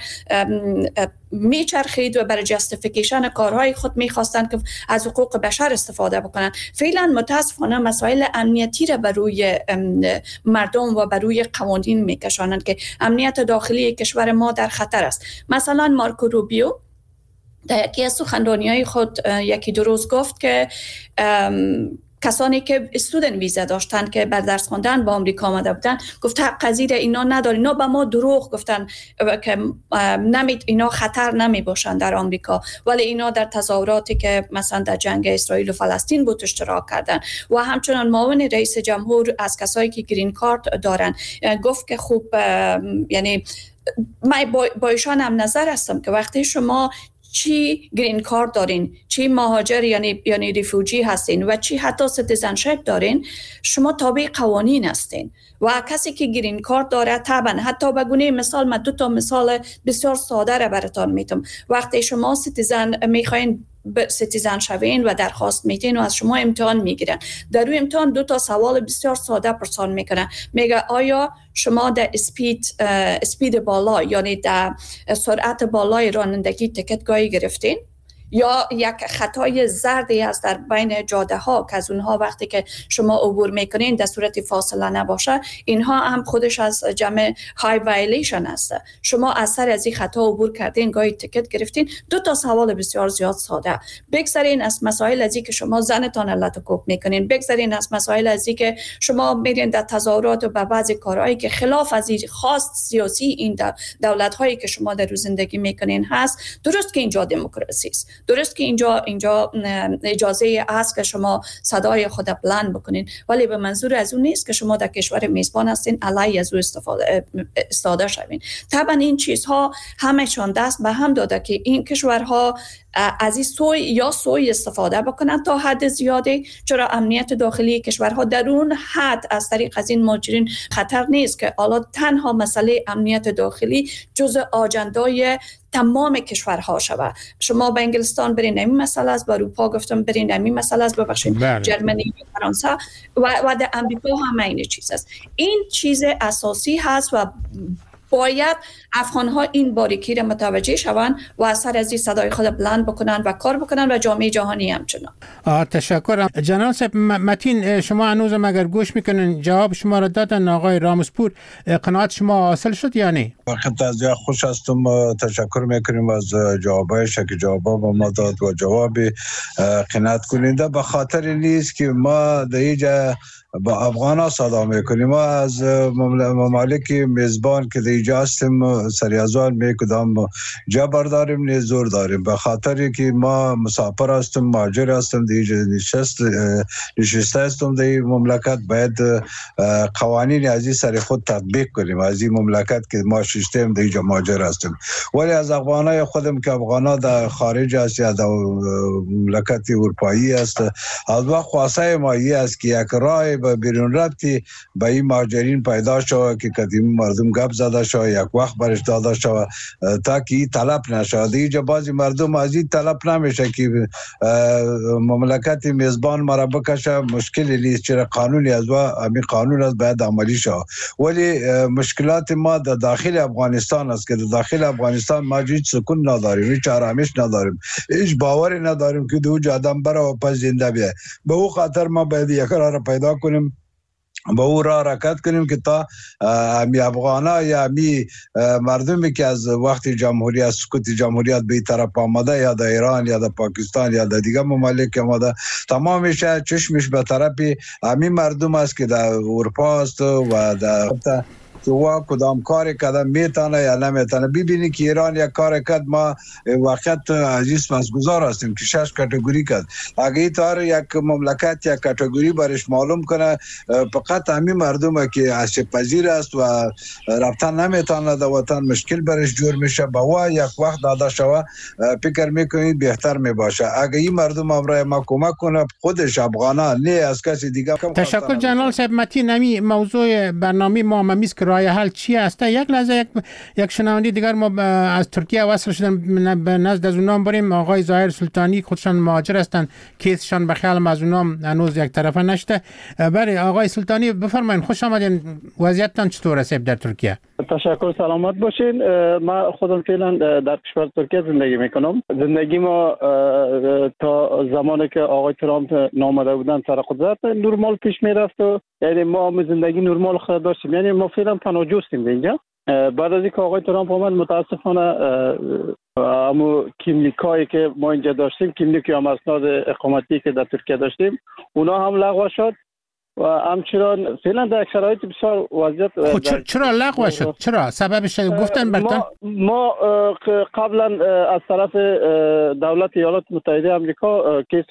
میچرخید و برای جستیفیکیشن کارهای خود میخواستن که از حقوق بشر استفاده بکنن. فعلا متاسفانه مسائل امنیتی را بر روی مردم و بر روی قوانین میکشانند که امنیت داخلی کشور ما در خطر است. مثلا مارکو روبیو در یکی از سخنرانی‌های خود یکی دو روز گفت که کسانی که استودنت ویزا داشتن که بر درس خواندن با آمریکا آمده بودن، گفت حق پذیر اینا نداره، اینا به ما دروغ گفتن که اینا خطر نمی باشن در آمریکا، ولی اینا در تظاهراتی که مثلا در جنگ اسرائیل و فلسطین بود اشتراک کردن. و همچنان معاون رئیس جمهور از کسایی که گرین کارت دارن گفت که خوب، یعنی من با ایشان هم نظر هستم که وقتی شما چی گرین کارت دارین، چی مهاجر یعنی ریفوجی هستین و چی حتی سیتیزنشپ دارین، شما تابع قوانین هستین. و کسی که گرین کارت داره طبعا، حتی به گونه مثال من 2 تا مثال بسیار ساده را براتون میتونم. وقتی شما سیتیزن میخواین سیتیزن شوین و درخواست میدین و از شما امتحان میگیرن، در روی امتحان 2 تا سوال بسیار ساده پرسان میکنن. میگه آیا شما در اسپید بالا، یعنی در سرعت بالای رانندگی تکتگاهی گرفتین؟ یا یک خطای زردی هست در بین جاده ها که از اونها وقتی که شما عبور میکنین در صورت فاصله نباشه، اینها هم خودش از جمع های وایلیشن است. شما اثر از این خطا عبور کردین، گاهی تکت گرفتین. 2 تا سوال بسیار زیاد ساده. بگذارین از مسائل از این که شما زنتان لطکوب میکنین، بگذارین از مسائل از این که شما میرین در تظاهرات و به بعضی کارهایی که خلاف از این خواست سیاسی این دولت هایی که شما در روز زندگی میکنین هست. درست که اینجا دموکراسی است، درست که اینجا اجازه است که شما صدای خود بلند بکنین، ولی به منظور از اون نیست که شما در کشور میزبان هستین علیه از او استفاده شوین. طبعا این چیزها همشون دست به هم داده که این کشورها از این سوی استفاده بکنن تا حد زیادی، چرا امنیت داخلی کشورها در اون حد از طریق از این مهاجرین خطر نیست که حالا تنها مسئله امنیت داخلی جزء آجندای تمام کشورها شود. شما به انگلستان برین همین مسئله است، به اروپا گفتم برین همین مسئله است، ببخشید جرمنی و فرانسه و در امریکا هم این چیز است. این چیز اساسی هست و باید افغان‌ها این باریکی را متوجه شوند و از سر از این صدای خود بلند بکنن و کار بکنن و جامعه جهانی همچنان. تشکر. جناب صاحب متین، شما هنوزم اگر گوش میکنن جواب شما را دادن آقای رامسپور، قناعت شما حاصل شد یا نه؟ وقت از یا خوش هستم، تشکر میکنیم از جوابایش که جواب ما داد و جواب قناعت کننده. به خاطر نیست که ما در اینجا با افغان ها صدا میکنیم، ما از ممالک میزبان که دیجا هستیم سریازان میکدام جا برداریم نیز زور داریم، به خاطر که ما مسافر هستیم، مهاجر هستیم، دیجا نشسته هستیم در این مملکت، باید قوانین از این سر خود تطبیق کنیم از این مملکت که ما ششتیم دیجا مهاجر هستیم. ولی از افغان های خودم که افغان ها در خارج هست یا در مملکت اروپایی است، از وقت خواسته ما این است که یک راه به بیرون رفتی به این مهاجرین پیدا شود که قدیم مردم گپ زده شود، یک وقت برش داده شود تا که این طلب نشود. اینجا بعضی مردم از این طلب نمیشه که مملکت میزبان مرا بکشه، مشکلی نیست، چرا قانونی از و همین قانون از باید عملی شود. ولی مشکلات ما در داخل افغانستان است که در داخل افغانستان ما هیچ سکون نداریم، هیچ آرامش نداریم، هیچ باوری نداریم که دو آدم بره و پس زنده بیه. به او خاطر ما باید یک راه را پیدا کنیم، با او را حرکت کنیم که تا همی افغانا یا همی مردمی که از وقت جمهوریت سقوط جمهوریت به طرف آمده یا در ایران یا در پاکستان یا در دیگه ممالک آمده، تمامش چشمش به طرف همی مردم است که در اروپا است و در که وا کدام کار کردن میتونه یا نمیتونه. ببینی که ایران یک کار کرد، ما وقت عزیز پسگزار هستیم که 6 کاتگوری کرد. اگه این طور یک مملکت یک کاتگوری برش معلوم کنه، فقط همین مردم که آسیب پذیر است و رفتن نمیتونه در وطن مشکل برش جور میشه، با وا یک وقت داده شوه، فکر میکنید بهتر میباشه. اگه این مردم امرای ما کمک کنه، خودش افغانا نه از کسی دیگه. تشکر جنرال صاحب متین. نمی موضوع برنامه ما میز که راه حل چی است؟ یک لحظه یک شنونده دیگر ما از ترکیه وصل شدن، به نزد از اونام بریم. آقای ظاهر سلطانی خودشان مهاجر هستند، کیسشان به خیالم از اونام هنوز یک طرفه نشده. بله آقای سلطانی بفرمایید، خوش آمدین. وضعیتتان چطور است در ترکیه؟ تشکر، سلامت باشین. من خودم فعلا در کشور ترکیه زندگی میکنم. زندگی ما تا زمانی که آقای ترامپ نامده بودن سر قدرت نرمال پیش میرفت و یعنی ما زندگی نرمال خود داشتیم، یعنی ما فعلا پناهجو هستیم اینجا. بعد از اینکه آقای ترامپ اومد متاسفانه همو کیملیکایی که ما اینجا داشتیم، کیملیک هم اسناد اقامتی که در ترکیه داشتیم، اونا هم لغو شد و همچنان فعلا در شرایط بسیار وضعیت. چرا لغو شد؟ چرا سببش گفتن برتن؟ ما قبلا از طرف دولت ایالات متحده آمریکا کیس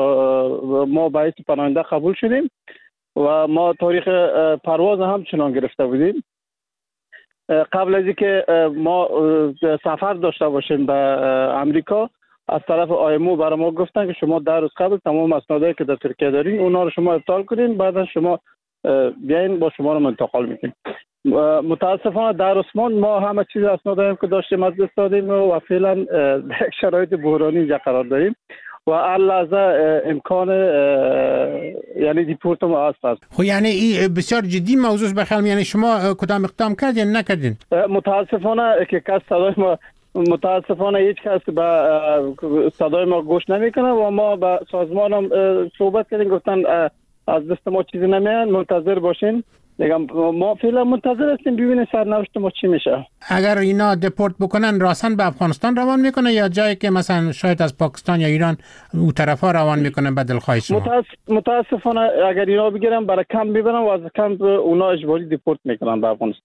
ما باعث پناهنده قبول شدیم و ما تاریخ پرواز همچنان گرفته بودیم. قبل از اینکه ما سفر داشته باشیم به آمریکا، از طرف آیمو برای ما گفتن که شما 10 روز قبل تمام اسنادایی که در ترکیه دارین اونا رو شما ابطال کنین، بعدا شما بیاین با شما رو منتقل میکنیم. متاسفانه در عثمان ما همه چیز اسنادایی که داشتیم از دست دادیم و فعلا در شرایط بحرانی اینجا قرار داریم و هر لحظه امکان یعنی دیپورت ما هست. خب یعنی این بسیار جدی موضوع بخلم، یعنی شما کدام اقدام کردین نکردین؟ متاسفانه که کس صدای ما متاسفانه هیچ کس به صدای ما گوش نمیکنه و ما با سازمان هم صحبت کردیم، گفتن از دست ما چیزی نمیاد، منتظر باشین. میگم ما فعلا منتظر هستیم ببینیم سرنوشت ما چی میشه. اگر اینا دپورت بکنن راسن به افغانستان روان میکنه یا جایی که مثلا شاید از پاکستان یا ایران اون طرفا روان میکنه به دلخواه شما؟ متاسفانه اگر اینا بگیرن برای کمپ میبرن و از کمپ اونا اجباری دپورت میکنن به افغانستان.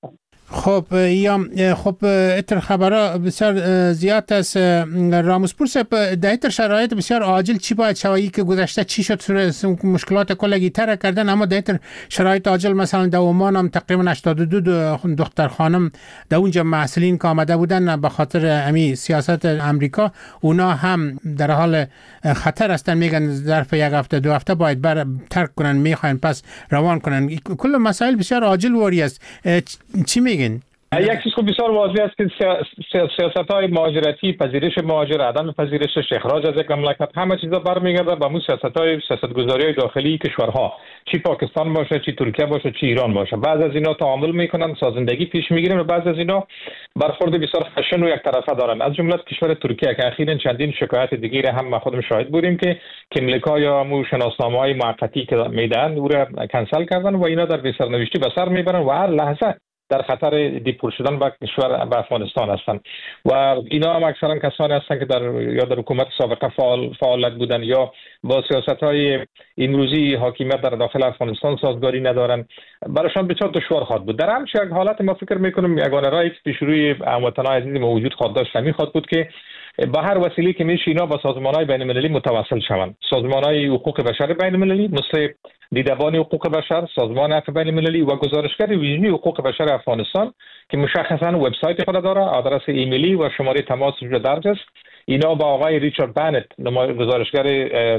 خب یا خب اتر خبرها بسیار زیاد است. راموسپور صاحب در اتر شرایط بسیار عاجل چی باید شوایی که گذشته چی شد مشکلات کلگی تر کردن، اما در اتر شرایط عاجل مثلا در عمان هم تقریبا 82 دختر خانم در اونجا محصلین که آمده بودن به خاطر امی سیاست امریکا اونا هم در حال خطر هستن، میگن ظرف یک هفته دو هفته باید ترک کنن، میخواین پس روان کنن. کل مسائل بسیار عاجل واری است. چی میگن؟ یک چیز خوب بسیار واضح است که سیاست‌های مهاجرتی، پذیرش مهاجر، عدم پذیرشش، اخراج از یک مملکت، همه چیزا برمیگرده به مو سیاست‌گذاری‌های داخلی کشورها، چی پاکستان باشه، چی ترکیه باشه، چی ایران باشه. بعض از اینا تعامل میکنن، سازندگی پیش میگیرن و بعض از اینا برخورد بسیار خشن و یک طرفه دارن. از جمله کشور ترکیه که اخیراً چندین شکایت دیگه هم ما خودم شاهد بودیم که امریکا یا مو شناسنامه‌های موقتی که میدن او را کنسل کردن و اینا در بی‌سرنوشتی به سر میبرن و هر لحظه در خطر دیپورت شدن به کشور به افغانستان هستند و اینا هم اکثرا کسانی هستند که در حکومت سابقه فعالیت بودن یا با سیاست‌های امروزی حاکمیت در داخل افغانستان سازگاری ندارن. برایشان بسیار دشوار خواهد بود. در همچین یک حالت ما فکر میکنم یگانه راهی که پیش روی هموطنان عزیز ما وجود خواهد داشت همین خواهد بود که با هر وسیله که میشه اینا با سازمان‌های بین‌المللی متواصل شوند. سازمان‌های حقوق بشر بین‌المللی مثل دیدبان حقوق بشر، سازمان عفو بین‌المللی و گزارشگر ویژه حقوق بشر افغانستان که مشخصاً وبسایت خود داره، آدرس ایمیلی و شماره تماس درج است. اینا با آقای ریچارد بنت گزارشگر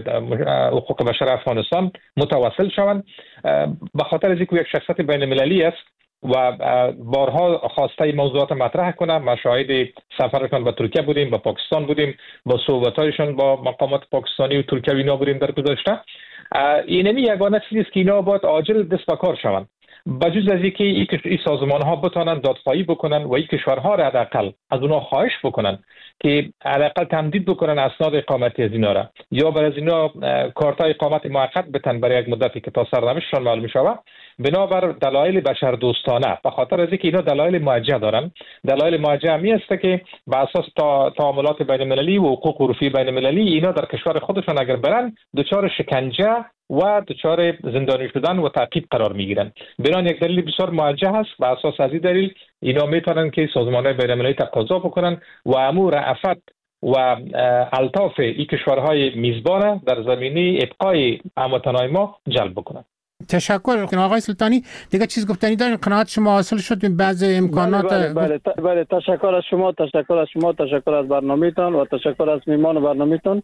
حقوق بشر افغانستان متواصل شوند به خاطر از اینکه یک شخصیت بین‌المللی است و بارها خواسته موضوعات مطرح کنه. ما شاهد سفرشان به ترکیه بودیم، به پاکستان بودیم، با صحبت‌هایشان با مقامات پاکستانی و ترکیه اینا بودیم در گذشته. اینمی یگانه چیزی است که اینا باید عاجل دست به کار شوند. بجز از اینکه این سازمان‌ها بتوانند دادخواهی بکنن و این کشورها را حداقل از اونها خواهش بکنن که حداقل تمدید بکنن اسناد اقامتی از اینا را یا برای از اینا کارت اقامت موقت بتن برای یک مدتی که تا سرنوشتشان معلوم می‌شود بنابر دلایل بشر دوستانه، به خاطر از اینکه اینا دلایل موجه دارن. دلایل موجه همی است که بر اساس تعاملات بین‌المللی و حقوق عرفی بین‌المللی اینا در کشور خودشان اگر برن دچار شکنجه و دچار زندانی شدن و تعقیب قرار میگیرن. بنان یک دلیل بسیار موجه است. بر اساس از این دلیل اینا میتونن که سازمان‌های بین‌المللی تقاضا بکنن و امور رأفت و الطاف این کشورهای میزبان در زمینه ابقای هموطنان ما جلب بکنن. تشکر آقای سلطانی. دیگه چیز گفتنی دارین؟ قناعت شما حاصل شد به بعض امکانات؟ بله تشکر از شما، تشکر از برنامه‌تان و تشکر از میهمان برنامه‌تان.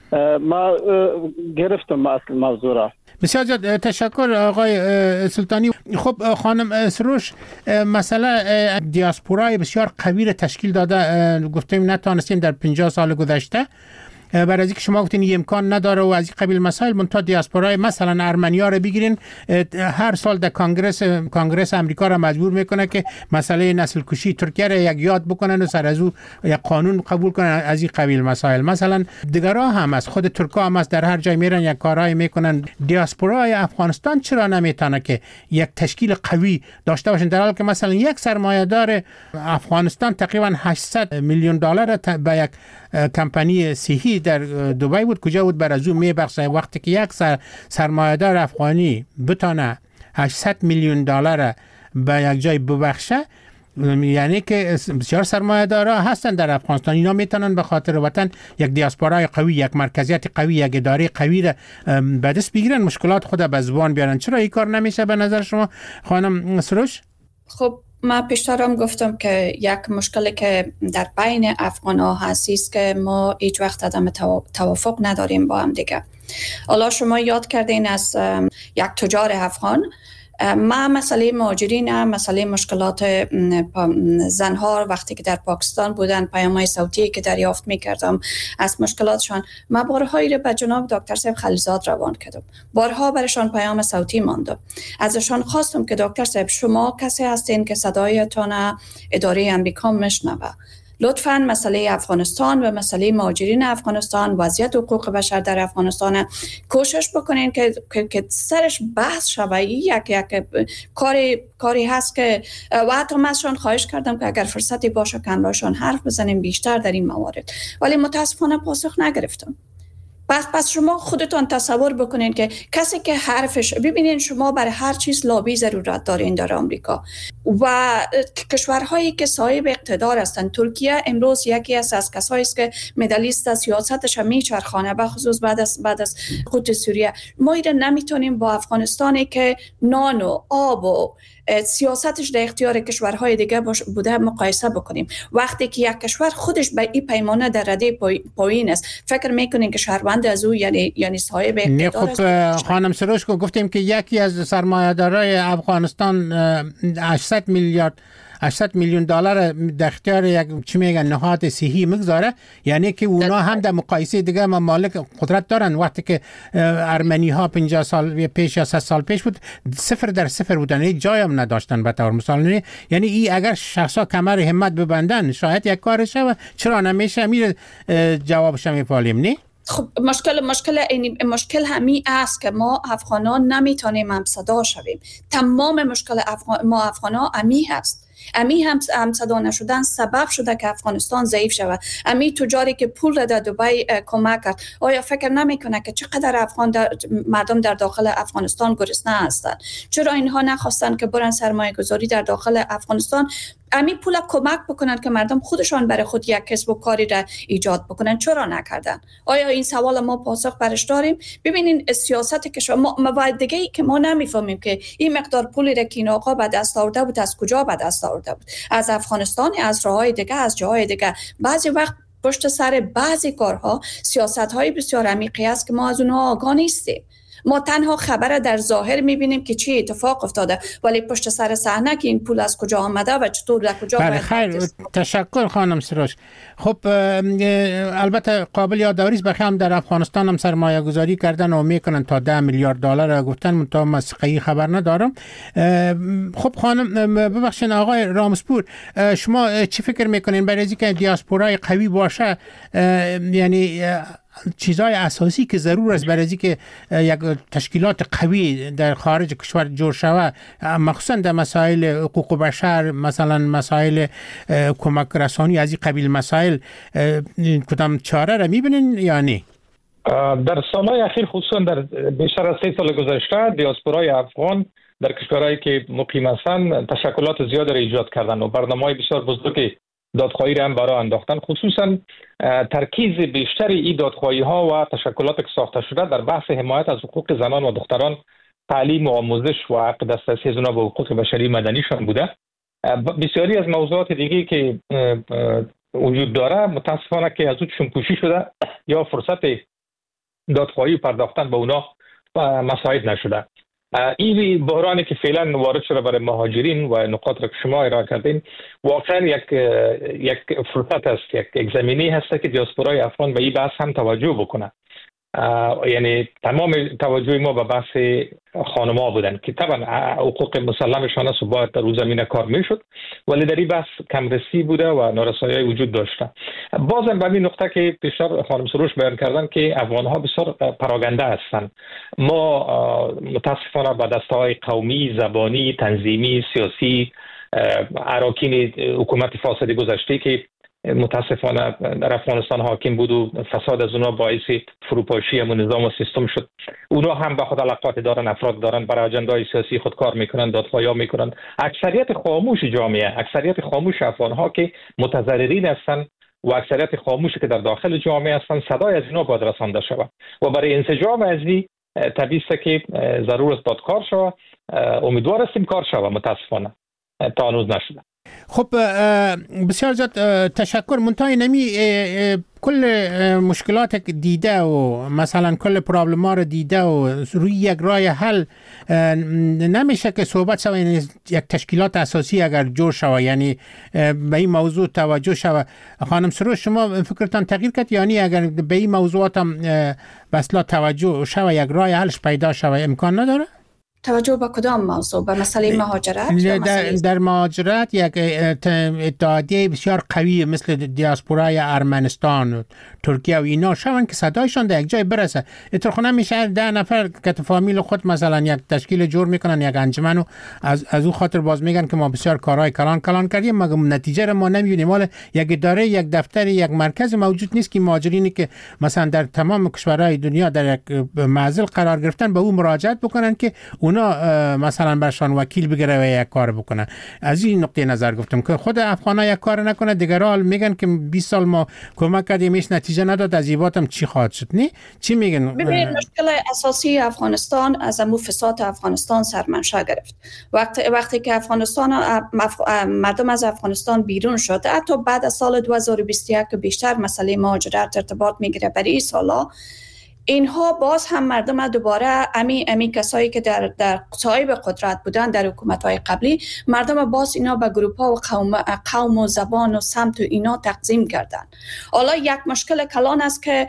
ما گرفتم اصل موضوع را. بسیار زیاد تشکر آقای سلطانی. خب خانم سروش، مسئله دیاسپورای بسیار قوی را تشکیل داده، گفتیم نتونستیم در 50 سال گذشته برای اینکه شما گفتین این امکان نداره و از این قبیل مسائل منتها دیاسپورای مثلا ارمنیا رو بگیرین هر سال در کنگره امریکا را مجبور میکنه که مسئله نسل کشی ترکیه را یک یاد بکنن و سر از او یک قانون قبول کنن. از این قبیل مسائل مثلا دیگرها هم از خود ترکا هم از در هر جای میرن یک کارهای میکنن. دیاسپورای افغانستان چرا نمیتونه که یک تشکیل قوی داشته باشن در حالی که مثلا یک سرمایه‌دار افغانستان تقریبا 800 میلیون دلار به یک کمپانی صحی در دبی بود کجا بود بر از اون میبخشه. وقتی که یک سرمایه‌دار افغانی بتونه 800 میلیون دلار به یک جای ببخشه یعنی که بسیار سرمایه‌دارا هستن در افغانستان، اینا میتونن به خاطر وطن یک دیاسپورای قوی، یک مرکزیت قوی، یک اداره قوی را به دست بگیرن، مشکلات خود به زبان بیارن. چرا این کار نمیشه به نظر شما خانم سروش؟ خب ما پیشترم گفتم که یک مشکلی که در بین افغان‌ها هست است که ما هیچ وقت عدم توافق نداریم با هم دیگه. حالا شما یاد کردین از یک تجار افغان. ما مسئله مهاجرین، مسئله مشکلات زنها وقتی که در پاکستان بودن، پیام‌های صوتی که دریافت می‌کردم از مشکلاتشان، ما بارهایی را به جناب دکتر صاحب خلیزاد روان کردم، بارها برشان پیام صوتی ماندم، ازشان خواستم که دکتر صاحب شما کسی هستین که صدایتان اداره امریکا میشنوه، لطفاً مسئله افغانستان و مسئله مهاجرین افغانستان، وضعیت حقوق بشر در افغانستان کوشش بکنین که سرش بحث شوه. یک کاری هست که و حتی من ازشان خواهش کردم که اگر فرصتی باشه کنارشان حرف بزنیم بیشتر در این موارد، ولی متاسفانه پاسخ نگرفتم. پس شما خودتان تصور بکنین که کسی که حرفش، ببینین شما برای هر چیز لابی ضرورت دارین در آمریکا و کشورهایی که صاحب اقتدار هستند. ترکیه امروز یکی از کسایی است که مدلیست سیاستش میچرخانه، به خصوص بعد از سقوط سوریه. ما ایره نمیتونیم با افغانستانی که نان و آب و سیاستش در اختیار کشورهای دیگه بوده مقایسه بکنیم. وقتی که یک کشور خودش به این پیمانه در رده پایین است، فکر میکنین که شهروند از او یعنی صاحب اقتدار است؟ خب خانم سروش کو گفتیم که یکی از سرمایه‌دارای افغانستان 800 میلیون دلار در اختیار یک چی میگن نهاد صحی میگذاره، یعنی که اونا هم در مقایسه دیگه ممالک قدرت دارن. وقتی که ارمنی ها 50 سال پیش یا 100 سال پیش بود 0-0 بودن، هیچ جایی هم نداشتن به طور مثال. یعنی این اگر شخصا کمر همت ببندن شاید یک کارشه و چرا نمیشه؟ میره جوابش میپالیم نه. خب مشکل همی است که ما افغانان نمیتونیم هم صدا شویم. تمام مشکل ما افغانان امی هم صدا نشدن سبب شده که افغانستان ضعیف شود. امی تجاری که پول را در دبی کمک کرد، آیا فکر نمیکنه که چقدر مردم در داخل افغانستان گرسنه هستند؟ چرا اینها نخواستن که برن سرمایه گذاری در داخل افغانستان، امی پول کمک بکنن که مردم خودشان برای خود یک کسب و کاری را ایجاد بکنن؟ چرا نکردن؟ آیا این سوال ما پاسخ برش داریم؟ ببینین سیاست که شما مواد دیگه ای که ما نمیفهمیم که این مقدار پولی را که این آقا به دست آورده بود از کجا به دست آورده بود؟ از افغانستان، از راههای دیگه، از جاهای دیگه. بعضی وقت پشت سر بعضی کارها سیاست‌های بسیار عمیقی است که ما از اونها آگاه نیستیم. ما تنها خبر در ظاهر میبینیم که چی اتفاق افتاده، ولی پشت سر صحنه که این پول از کجا آمده و چطور در کجا باید خیر. تشکر خانم سروش. خب البته قابل یادآوری است بخی هم در افغانستان هم سرمایه گذاری کردن و میکنن تا 10 میلیارد دلار گفتن، منتها مسقی خبر ندارم. خب خانم ببخشید آقای رامسپور، شما چی فکر میکنین برای اینکه دیاسپورای قوی باشه، یعنی چیزهای اساسی که ضرور است برای اینکه یک تشکیلات قوی در خارج کشور جور شود، مخصوصا در مسائل حقوق بشر، مثلا مسائل کمک رسانی از این قبیل مسائل، کدام چاره را میبینین یا نه؟ در سالهای اخیر خصوصا در بیشتر از 3 سال گذشته دیاسپورای افغان در کشورهایی که مقیم هستند تشکلات زیاد را ایجاد کردن و برنامه‌های بسیار بزرگی دادخواهی را هم برای انداختن. خصوصا ترکیز بیشتر این دادخواهی ها و تشکلات که ساخته شده در بحث حمایت از حقوق زنان و دختران، تعلیم و آموزش و حق دسترسی از اونها به حقوق بشری مدنیشان بوده. بسیاری از موضوعات دیگه که وجود داره متاسفانه که از اون چشم‌پوشی شده یا فرصت دادخواهی پرداختن به اونا مساعد نشده. این بحرانی که فعلا وارد شده برای مهاجرین و نقاط را که شما ارائه کردین واقعا یک فرصت است، یک زمینه هست که دیاسپورای افغان به این بحث هم توجه بکنه. یعنی تمام توجه ما به بحث خانم‌ها بودن که طبعا حقوق مسلمشان است و باید در اون زمینه کار میشد، ولی در این بحث کمرسی بوده و نارسایی‌های وجود داشته. بازم به این نقطه که پیشتر خانم سروش بیان کردن که افغان‌ها بسیار پراگنده هستند. ما متاسفانه با دسته‌های قومی، زبانی، تنظیمی، سیاسی، اراکین حکومت فاسد گذشته که متاسفانه در افغانستان حاکم بود و فساد از اونا باعث فروپاشی همون نظام و سیستم شد. اونا هم به خود علاقات دارن، افراد دارن، برای اجندای سیاسی خود کار میکنن، دادخواهی میکنن. اکثریت خاموش جامعه، اکثریت خاموش افغان‌ها که متضررین هستن و اکثریت خاموشی که در داخل جامعه هستن، صدای از اینا باید رسانده شود و برای انسجام از این طبیعی است که ضرور است داد کار شود. امیدوار هستیم کار شود، متاسفانه تا هنوز نشده. خب بسیار زیاد تشکر. منتهای نمی کل مشکلات که دیده و مثلا کل پرابلم ها رو دیده و روی یک راه حل نمیشه که صحبت شود، یعنی یک تشکیلات اساسی اگر جور شود، یعنی به این موضوع توجه شود. خانم سروش شما فکرتان تغییر کرد، یعنی اگر به این موضوعات هم بسلا توجه شود یک راه حلش پیدا شود امکان نداره؟ توجه به کدام موضوع؟ به مسئله مهاجرت؟ در مهاجرت یک اتحادیه بسیار قوی مثل دیاسپورای ارمنستان، ترکیه و اینا شون که صدایشان در یک جای برسه. اتفاقا میشه 10 نفر که فامیل خود مثلا یک تشکیل جور میکنن، یک انجمن، و از اون خاطر باز میگن که ما بسیار کارهای کلان کردیم مگر نتیجه را ما نمیبینیم. حالا یک اداره، یک دفتر، یک مرکز موجود نیست که مهاجرینی که مثلا در تمام کشورهای دنیا در یک معزل قرار گرفتن به اون مراجعت بکنن که اونا مثلا برشان وکیل بگیره و یک کار بکنن. از این نقطه نظر گفتم که خود افغانا یک کار نکنه، دیگران میگن که 20 سال ما کمک کردیم هیچ نتیجه نداد، از ایباتم چی خواهد شد؟ نه چی میگن؟ ببین مشکل اساسی افغانستان از امو فساد افغانستان سرمنشأ گرفت. وقتی که مردم از افغانستان بیرون شد، حتی بعد از سال 2021 که بیشتر مسئله مهاجرت ارتباط میگیره برای این سالا، اینها باز هم مردم دوباره امی کسایی که در صاحب قدرت بودن در حکومت‌های قبلی، مردم باز اینا به گروه‌ها و قوم و زبان و سمت و اینا تقسیم کردن. حالا یک مشکل کلان است که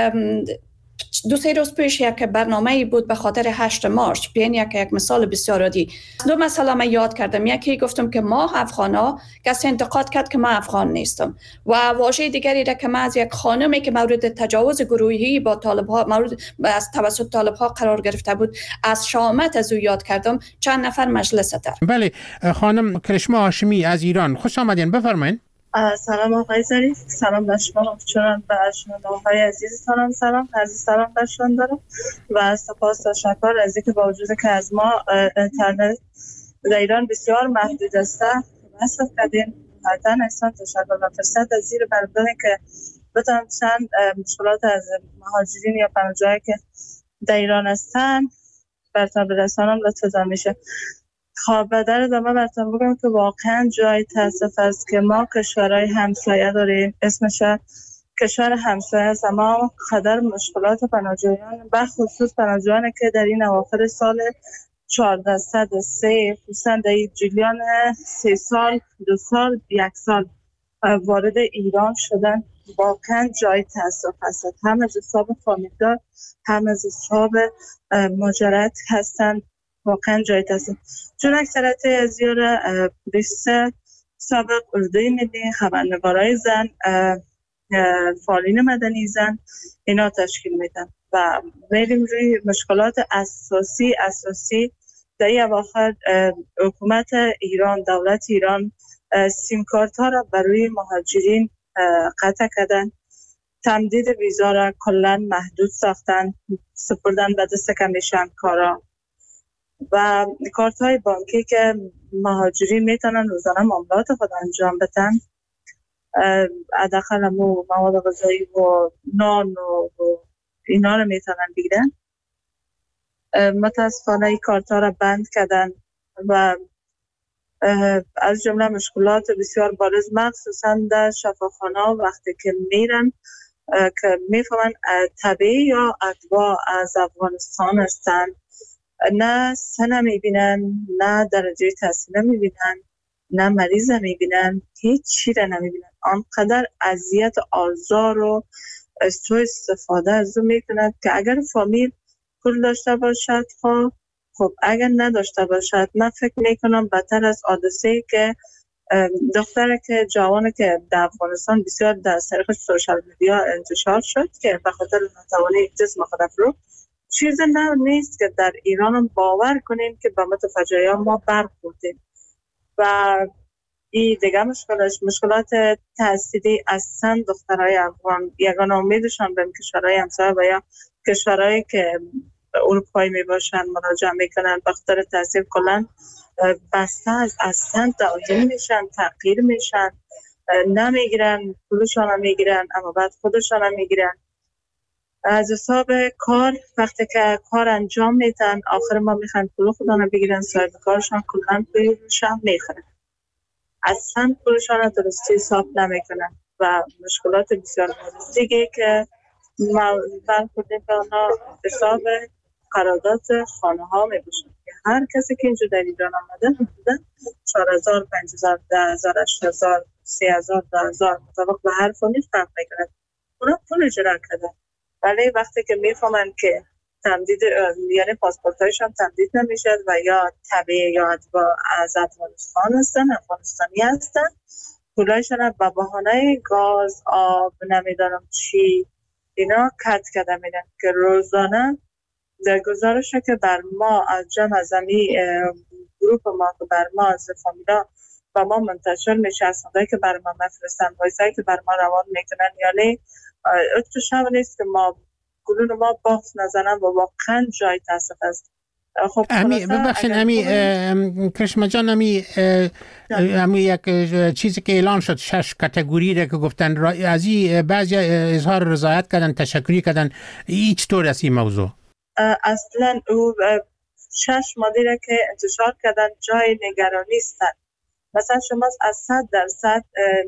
2-3 روز پیش یک برنامه‌ای بود به خاطر 8 مارچ، بیان یک مثال بسیار عادی. 2 مسئله من یاد کردم. یکی گفتم که ما افغانا، کسی انتقاد کرد که من افغان نیستم، و واژه دیگری را که من از یک خانمی که مورد تجاوز گروهی با طالب‌ها از توسط طالب‌ها قرار گرفته بود از شامت از او یاد کردم. چند نفر مجلس در. بله خانم کرشما هاشمی از ایران، خوش آمدین، بفرمایید. سلام آقای ظریف، سلام به شما، چنان به شنونده‌های عزیزتانم سلام برشان دارم و سپاس و تشکر از اینکه با وجود که از ما اینترنت در ایران بسیار محدود است مصرف کردین. حتما احسان تشکر و فرصت از زیر برداشت که بتونم چند مشکلات از مهاجرین یا پناهجویانی که در ایران هستن براتون برسانم لطفاً میشه. خب در ادامه براتون بگم که واقعا جای تاسف است که ما کشورهای همسایه داریم، اسمش کشور همسایه است، اما قدر مشکلات پناهجویان و خصوص پناهجویانی که در این اواخر سال 1403 خصوصا در جریان 3 سال 2 سال 1 سال وارد ایران شدن، واقعا جای تاسف است. هم از حساب فامیلدار هم از حساب مهاجرت هستند، واقعا جای تاسف. چون اکثریت از یار پلیس سابق، اردوی ملی، خبرنگارای زن، فعالین مدنی زن اینا تشکیل میدن و میریم روی مشکلات اساسی در این اواخر حکومت ایران، دولت ایران سیم کارت ها را برای مهاجرین قطع کردن، تمدید ویزا را کلا محدود ساختن، سپردن به دست کمیشن کارا و کارت های بانکی که مهاجرین میتونن روزانه معاملات خود انجام بدن، حداقل مواد غذایی و نان و اینا رو میتونن بگیرن. متاسفانه این کارت ها را بند کردن و از جمله مشکلات بسیار بارز مخصوصا در شفاخانه وقتی که میرن که میفهمن طبیعی یا اتباع از افغانستان هستن، نه سن میبینن، نه درجه تحصیل میبینن، نه مریض میبینن، هیچ چی را نمیبینن. آنقدر اذیت، آزار و سوء استفاده از اون میکنند که اگر فامیل پول داشته باشد خب اگر نداشته باشد، من فکر میکنم بدتر از حادثه‌ای که دختره که جوانه که در افغانستان بسیار در طریق سوشال میدیا انتشار شد که به خاطر ناتوانی جسم خود افروخت. چیز نیست که در ایران باور کنیم که به متفجعه ما برخوردیم و این دیگه مشکلات تحصیلی اصلا دخترای افغان یگانه امیدشان به کشورهای همسایه و یا کشورهایی که اروپایی می باشن مراجعه میکنن، به خاطر تحصیل کلا بسته اصلا دائم میشن، تغییر میشن، نمیگیرن، پولشان هم میگیرن اما بعد خودشان هم میگیرن. از حساب کار وقتی که کار انجام میدن آخر ما میخوان پول خودشان بگیرن، صاحب کارشان کلا پولشان میخورن، اصلا پولشان درستی حساب نمیکنن و مشکلات بسیار دیگه که ما برخورده به آنها حساب قرارداد خانه ها میباشن که هر کسی که اینجا در ایران آمده حدودا 4000 5000 10000 8000 3000 10000 مطابق به هر فامیل فرق میکنه. اونا پول اجرا کردن، ولی وقتی که میفهمن که تمدید یعنی پاسپورتایشان تمدید نمیشد و یا تبعیه یا اتباع از افغانستان هستن، افغانستانی هستن. پولایشان به بهانه گاز، آب، نمیدانم چی اینا کت کرده میدن که روزانه در گزارش که بر ما از جمع از گروپ ما که بر ما از فامیلا و ما منتشر میشه، اسنادایی که بر ما مفرستن، وایسایی که بر ما روان میکنن، یعنی تو شب نیست که ما گلون ما بافت نزنن و واقعا جای تاسف است. خب ببخشید کرشما جان، امی یک چیزی که اعلان شد 6 کاتگوری را که گفتن از این بعضی اظهار رضایت کردن، تشکری کردن، هیچ طور از این موضوع اصلا او 6 ماده را که انتشار کردن جای نگرانی است. مثلا شما از 100%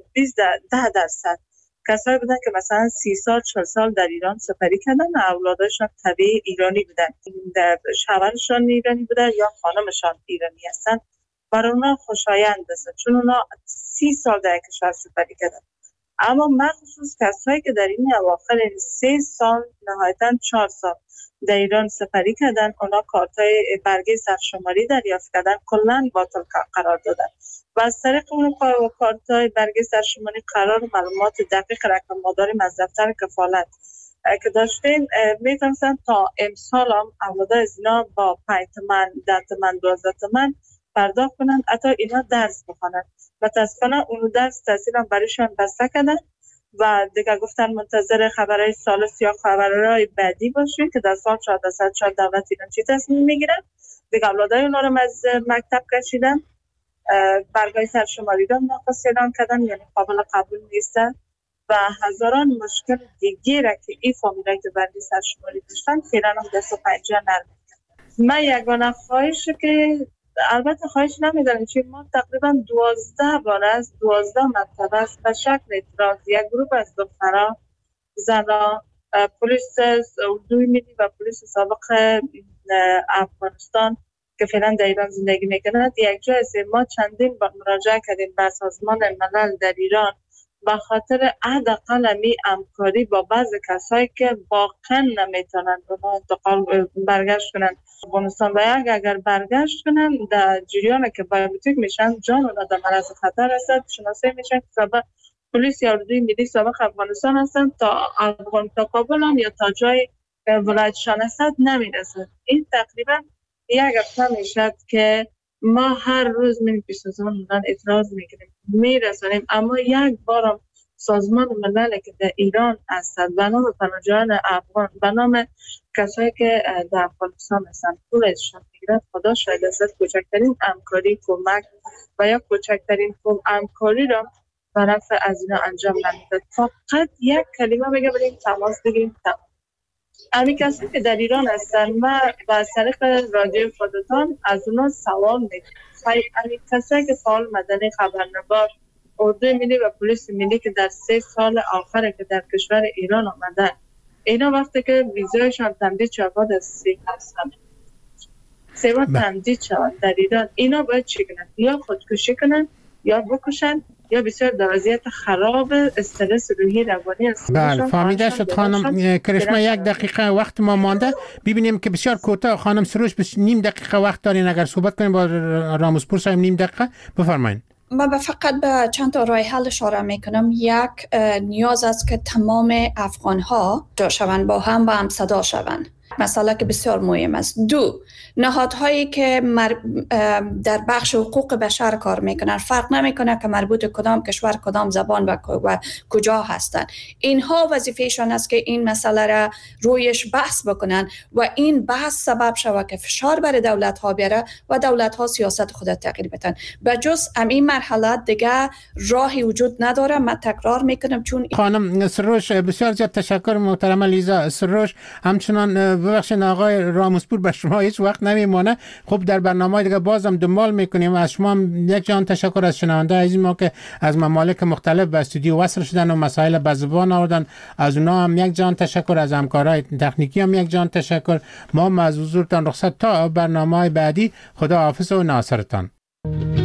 10% کسایی بودن که مثلا 30 سال 40 سال در ایران سپری کردن، اولادشان طبیعی ایرانی بودن، شوهرشان ایرانی بوده یا خانمشان ایرانی هستن. برای اونا خوشایند است چون اونا 30 سال در کشور سپری کردن. اما مخصوص کسایی که در این اواخر 3 سال نهایتاً 4 سال در ایران سپری کردن، اونا کارتای برگه سرشماری دریافت کردن، کلاً باطل قرار دادن و از طریق اون کارتای برگه سرشماری قرار معلومات دقیق رقم مداریم از دفتر کفالت که داشتیم میتونستن تا امسال هم اولاده از اینا با 5 تومن 10 تومن 12 تومن پرداخت کنن، حتی اینا درس بخونن. متاسفانه اون درس تحصیل هم برایشان بسته کردن و دیگه گفتن منتظر خبرهای ثالث یا خبرهای بعدی باشین که در سال 1400 دولت ایران چی تصمیم میگیرن. دیگه اولادای اونا رو از مکتب کشیدن، برگای سرشماری را ناقص اعلام کردن، یعنی قابل قبول نیستن و هزاران مشکل دیگه را که این فامیلایی که برگای سرشماری داشتن فعلا هم دست و پنجه نرم. من یگانه خواهش که البته خواهش نمیدارم چون ما تقریبا 12 بار از 12 مرتبه است به شکل اعتراض یک گروه از دخترها، زنها، پلیس اردوی ملی و پلیس سابق افغانستان که فعلا در ایران زندگی میکنند یک جای است ما چندین بار مراجعه کردیم به سازمان ملل در ایران به خاطر حداقل همکاری با بعضی کسایی که واقعا نمیتونن انتقال برگشت کنن افغانستان و اگر برگشت کنن در جریان که بایومتریک میشن جان اونا در معرض خطر هستند، شناسایی میشن که سابق پلیس یا اردوی ملی سابق افغانستان هستند تا کابل هم یا تا جای ولایتشان هستند نمیرسند. این تقریبا یک هفته میشد که ما هر روز میریم پیش سازمان ملل اعتراض میکنیم میرسانیم، اما یک بارم سازمان ملل که در ایران هستند به نام پناهجویان افغان، به نام کسایی که در افغانستان هستند پولشان میگیرد، خدا شاید است کوچکترین همکاری کمک و یا کوچکترین همکاری را برای از اینا انجام نمیداد. فقط یک کلمه بگه بریم تماس بگیریم. امی کسی که در ایران هستن و از طریق رادیو خودتان از اونا سوال میکنم. امی کسی که فعال مدنی، خبرنگار، اردوی ملی و پلیس ملی که در 3 سال آخر که در کشور ایران آمدن، اینا وقتی که ویزایشان تمدید شد بعد از 3 سال تمدید شد در ایران، اینا باید چی کنن؟ یا خودکشی کنن یا بکشن یا بسیار در وضعیت خراب استرس روحی روانی است. بله فهمیده شد خانم کرشما. 1 دقیقه وقت ما مانده، ببینیم که بسیار کوتاه خانم سروش بس نیم دقیقه وقت دارین اگر صحبت کنیم با راموسپور صاحب. نیم دقیقه بفرمایید. من فقط به چند تا راه حل اشاره میکنم. یک، نیاز است که تمام افغان ها جا شوند، با هم و هم صدا شوند، مسئله که بسیار مهم است. 2، نهادهایی که در بخش حقوق بشر کار میکنن، فرق نمیکنه که مربوط کدام کشور، کدام زبان و کجا هستن، اینها وظیفهشان است که این مسئله را رویش بحث بکنن و این بحث سبب شود که فشار بر دولت ها بیاره و دولت ها سیاست خود تغییر بدن. به جز این مرحله دیگه راهی وجود نداره. من تکرار میکنم چون خانم سروش بسیار زیاد تشکر محترمه لیزا سروش. همچنان ببخشید آقای راموسپور به شما هیچ وقت نمیمونه. خب در برنامه دیگه بازم دنبال میکنیم. از شما یک جان تشکر از شنونده عزیز ما که از ممالک مختلف به استودیو وصل شدن و مسائل به زبان آوردن. از اونا هم یک جان تشکر، از همکارای تکنیکی هم یک جان تشکر. ما از حضورتان رخصت تا برنامه بعدی. خدا حافظ و ناصرتان.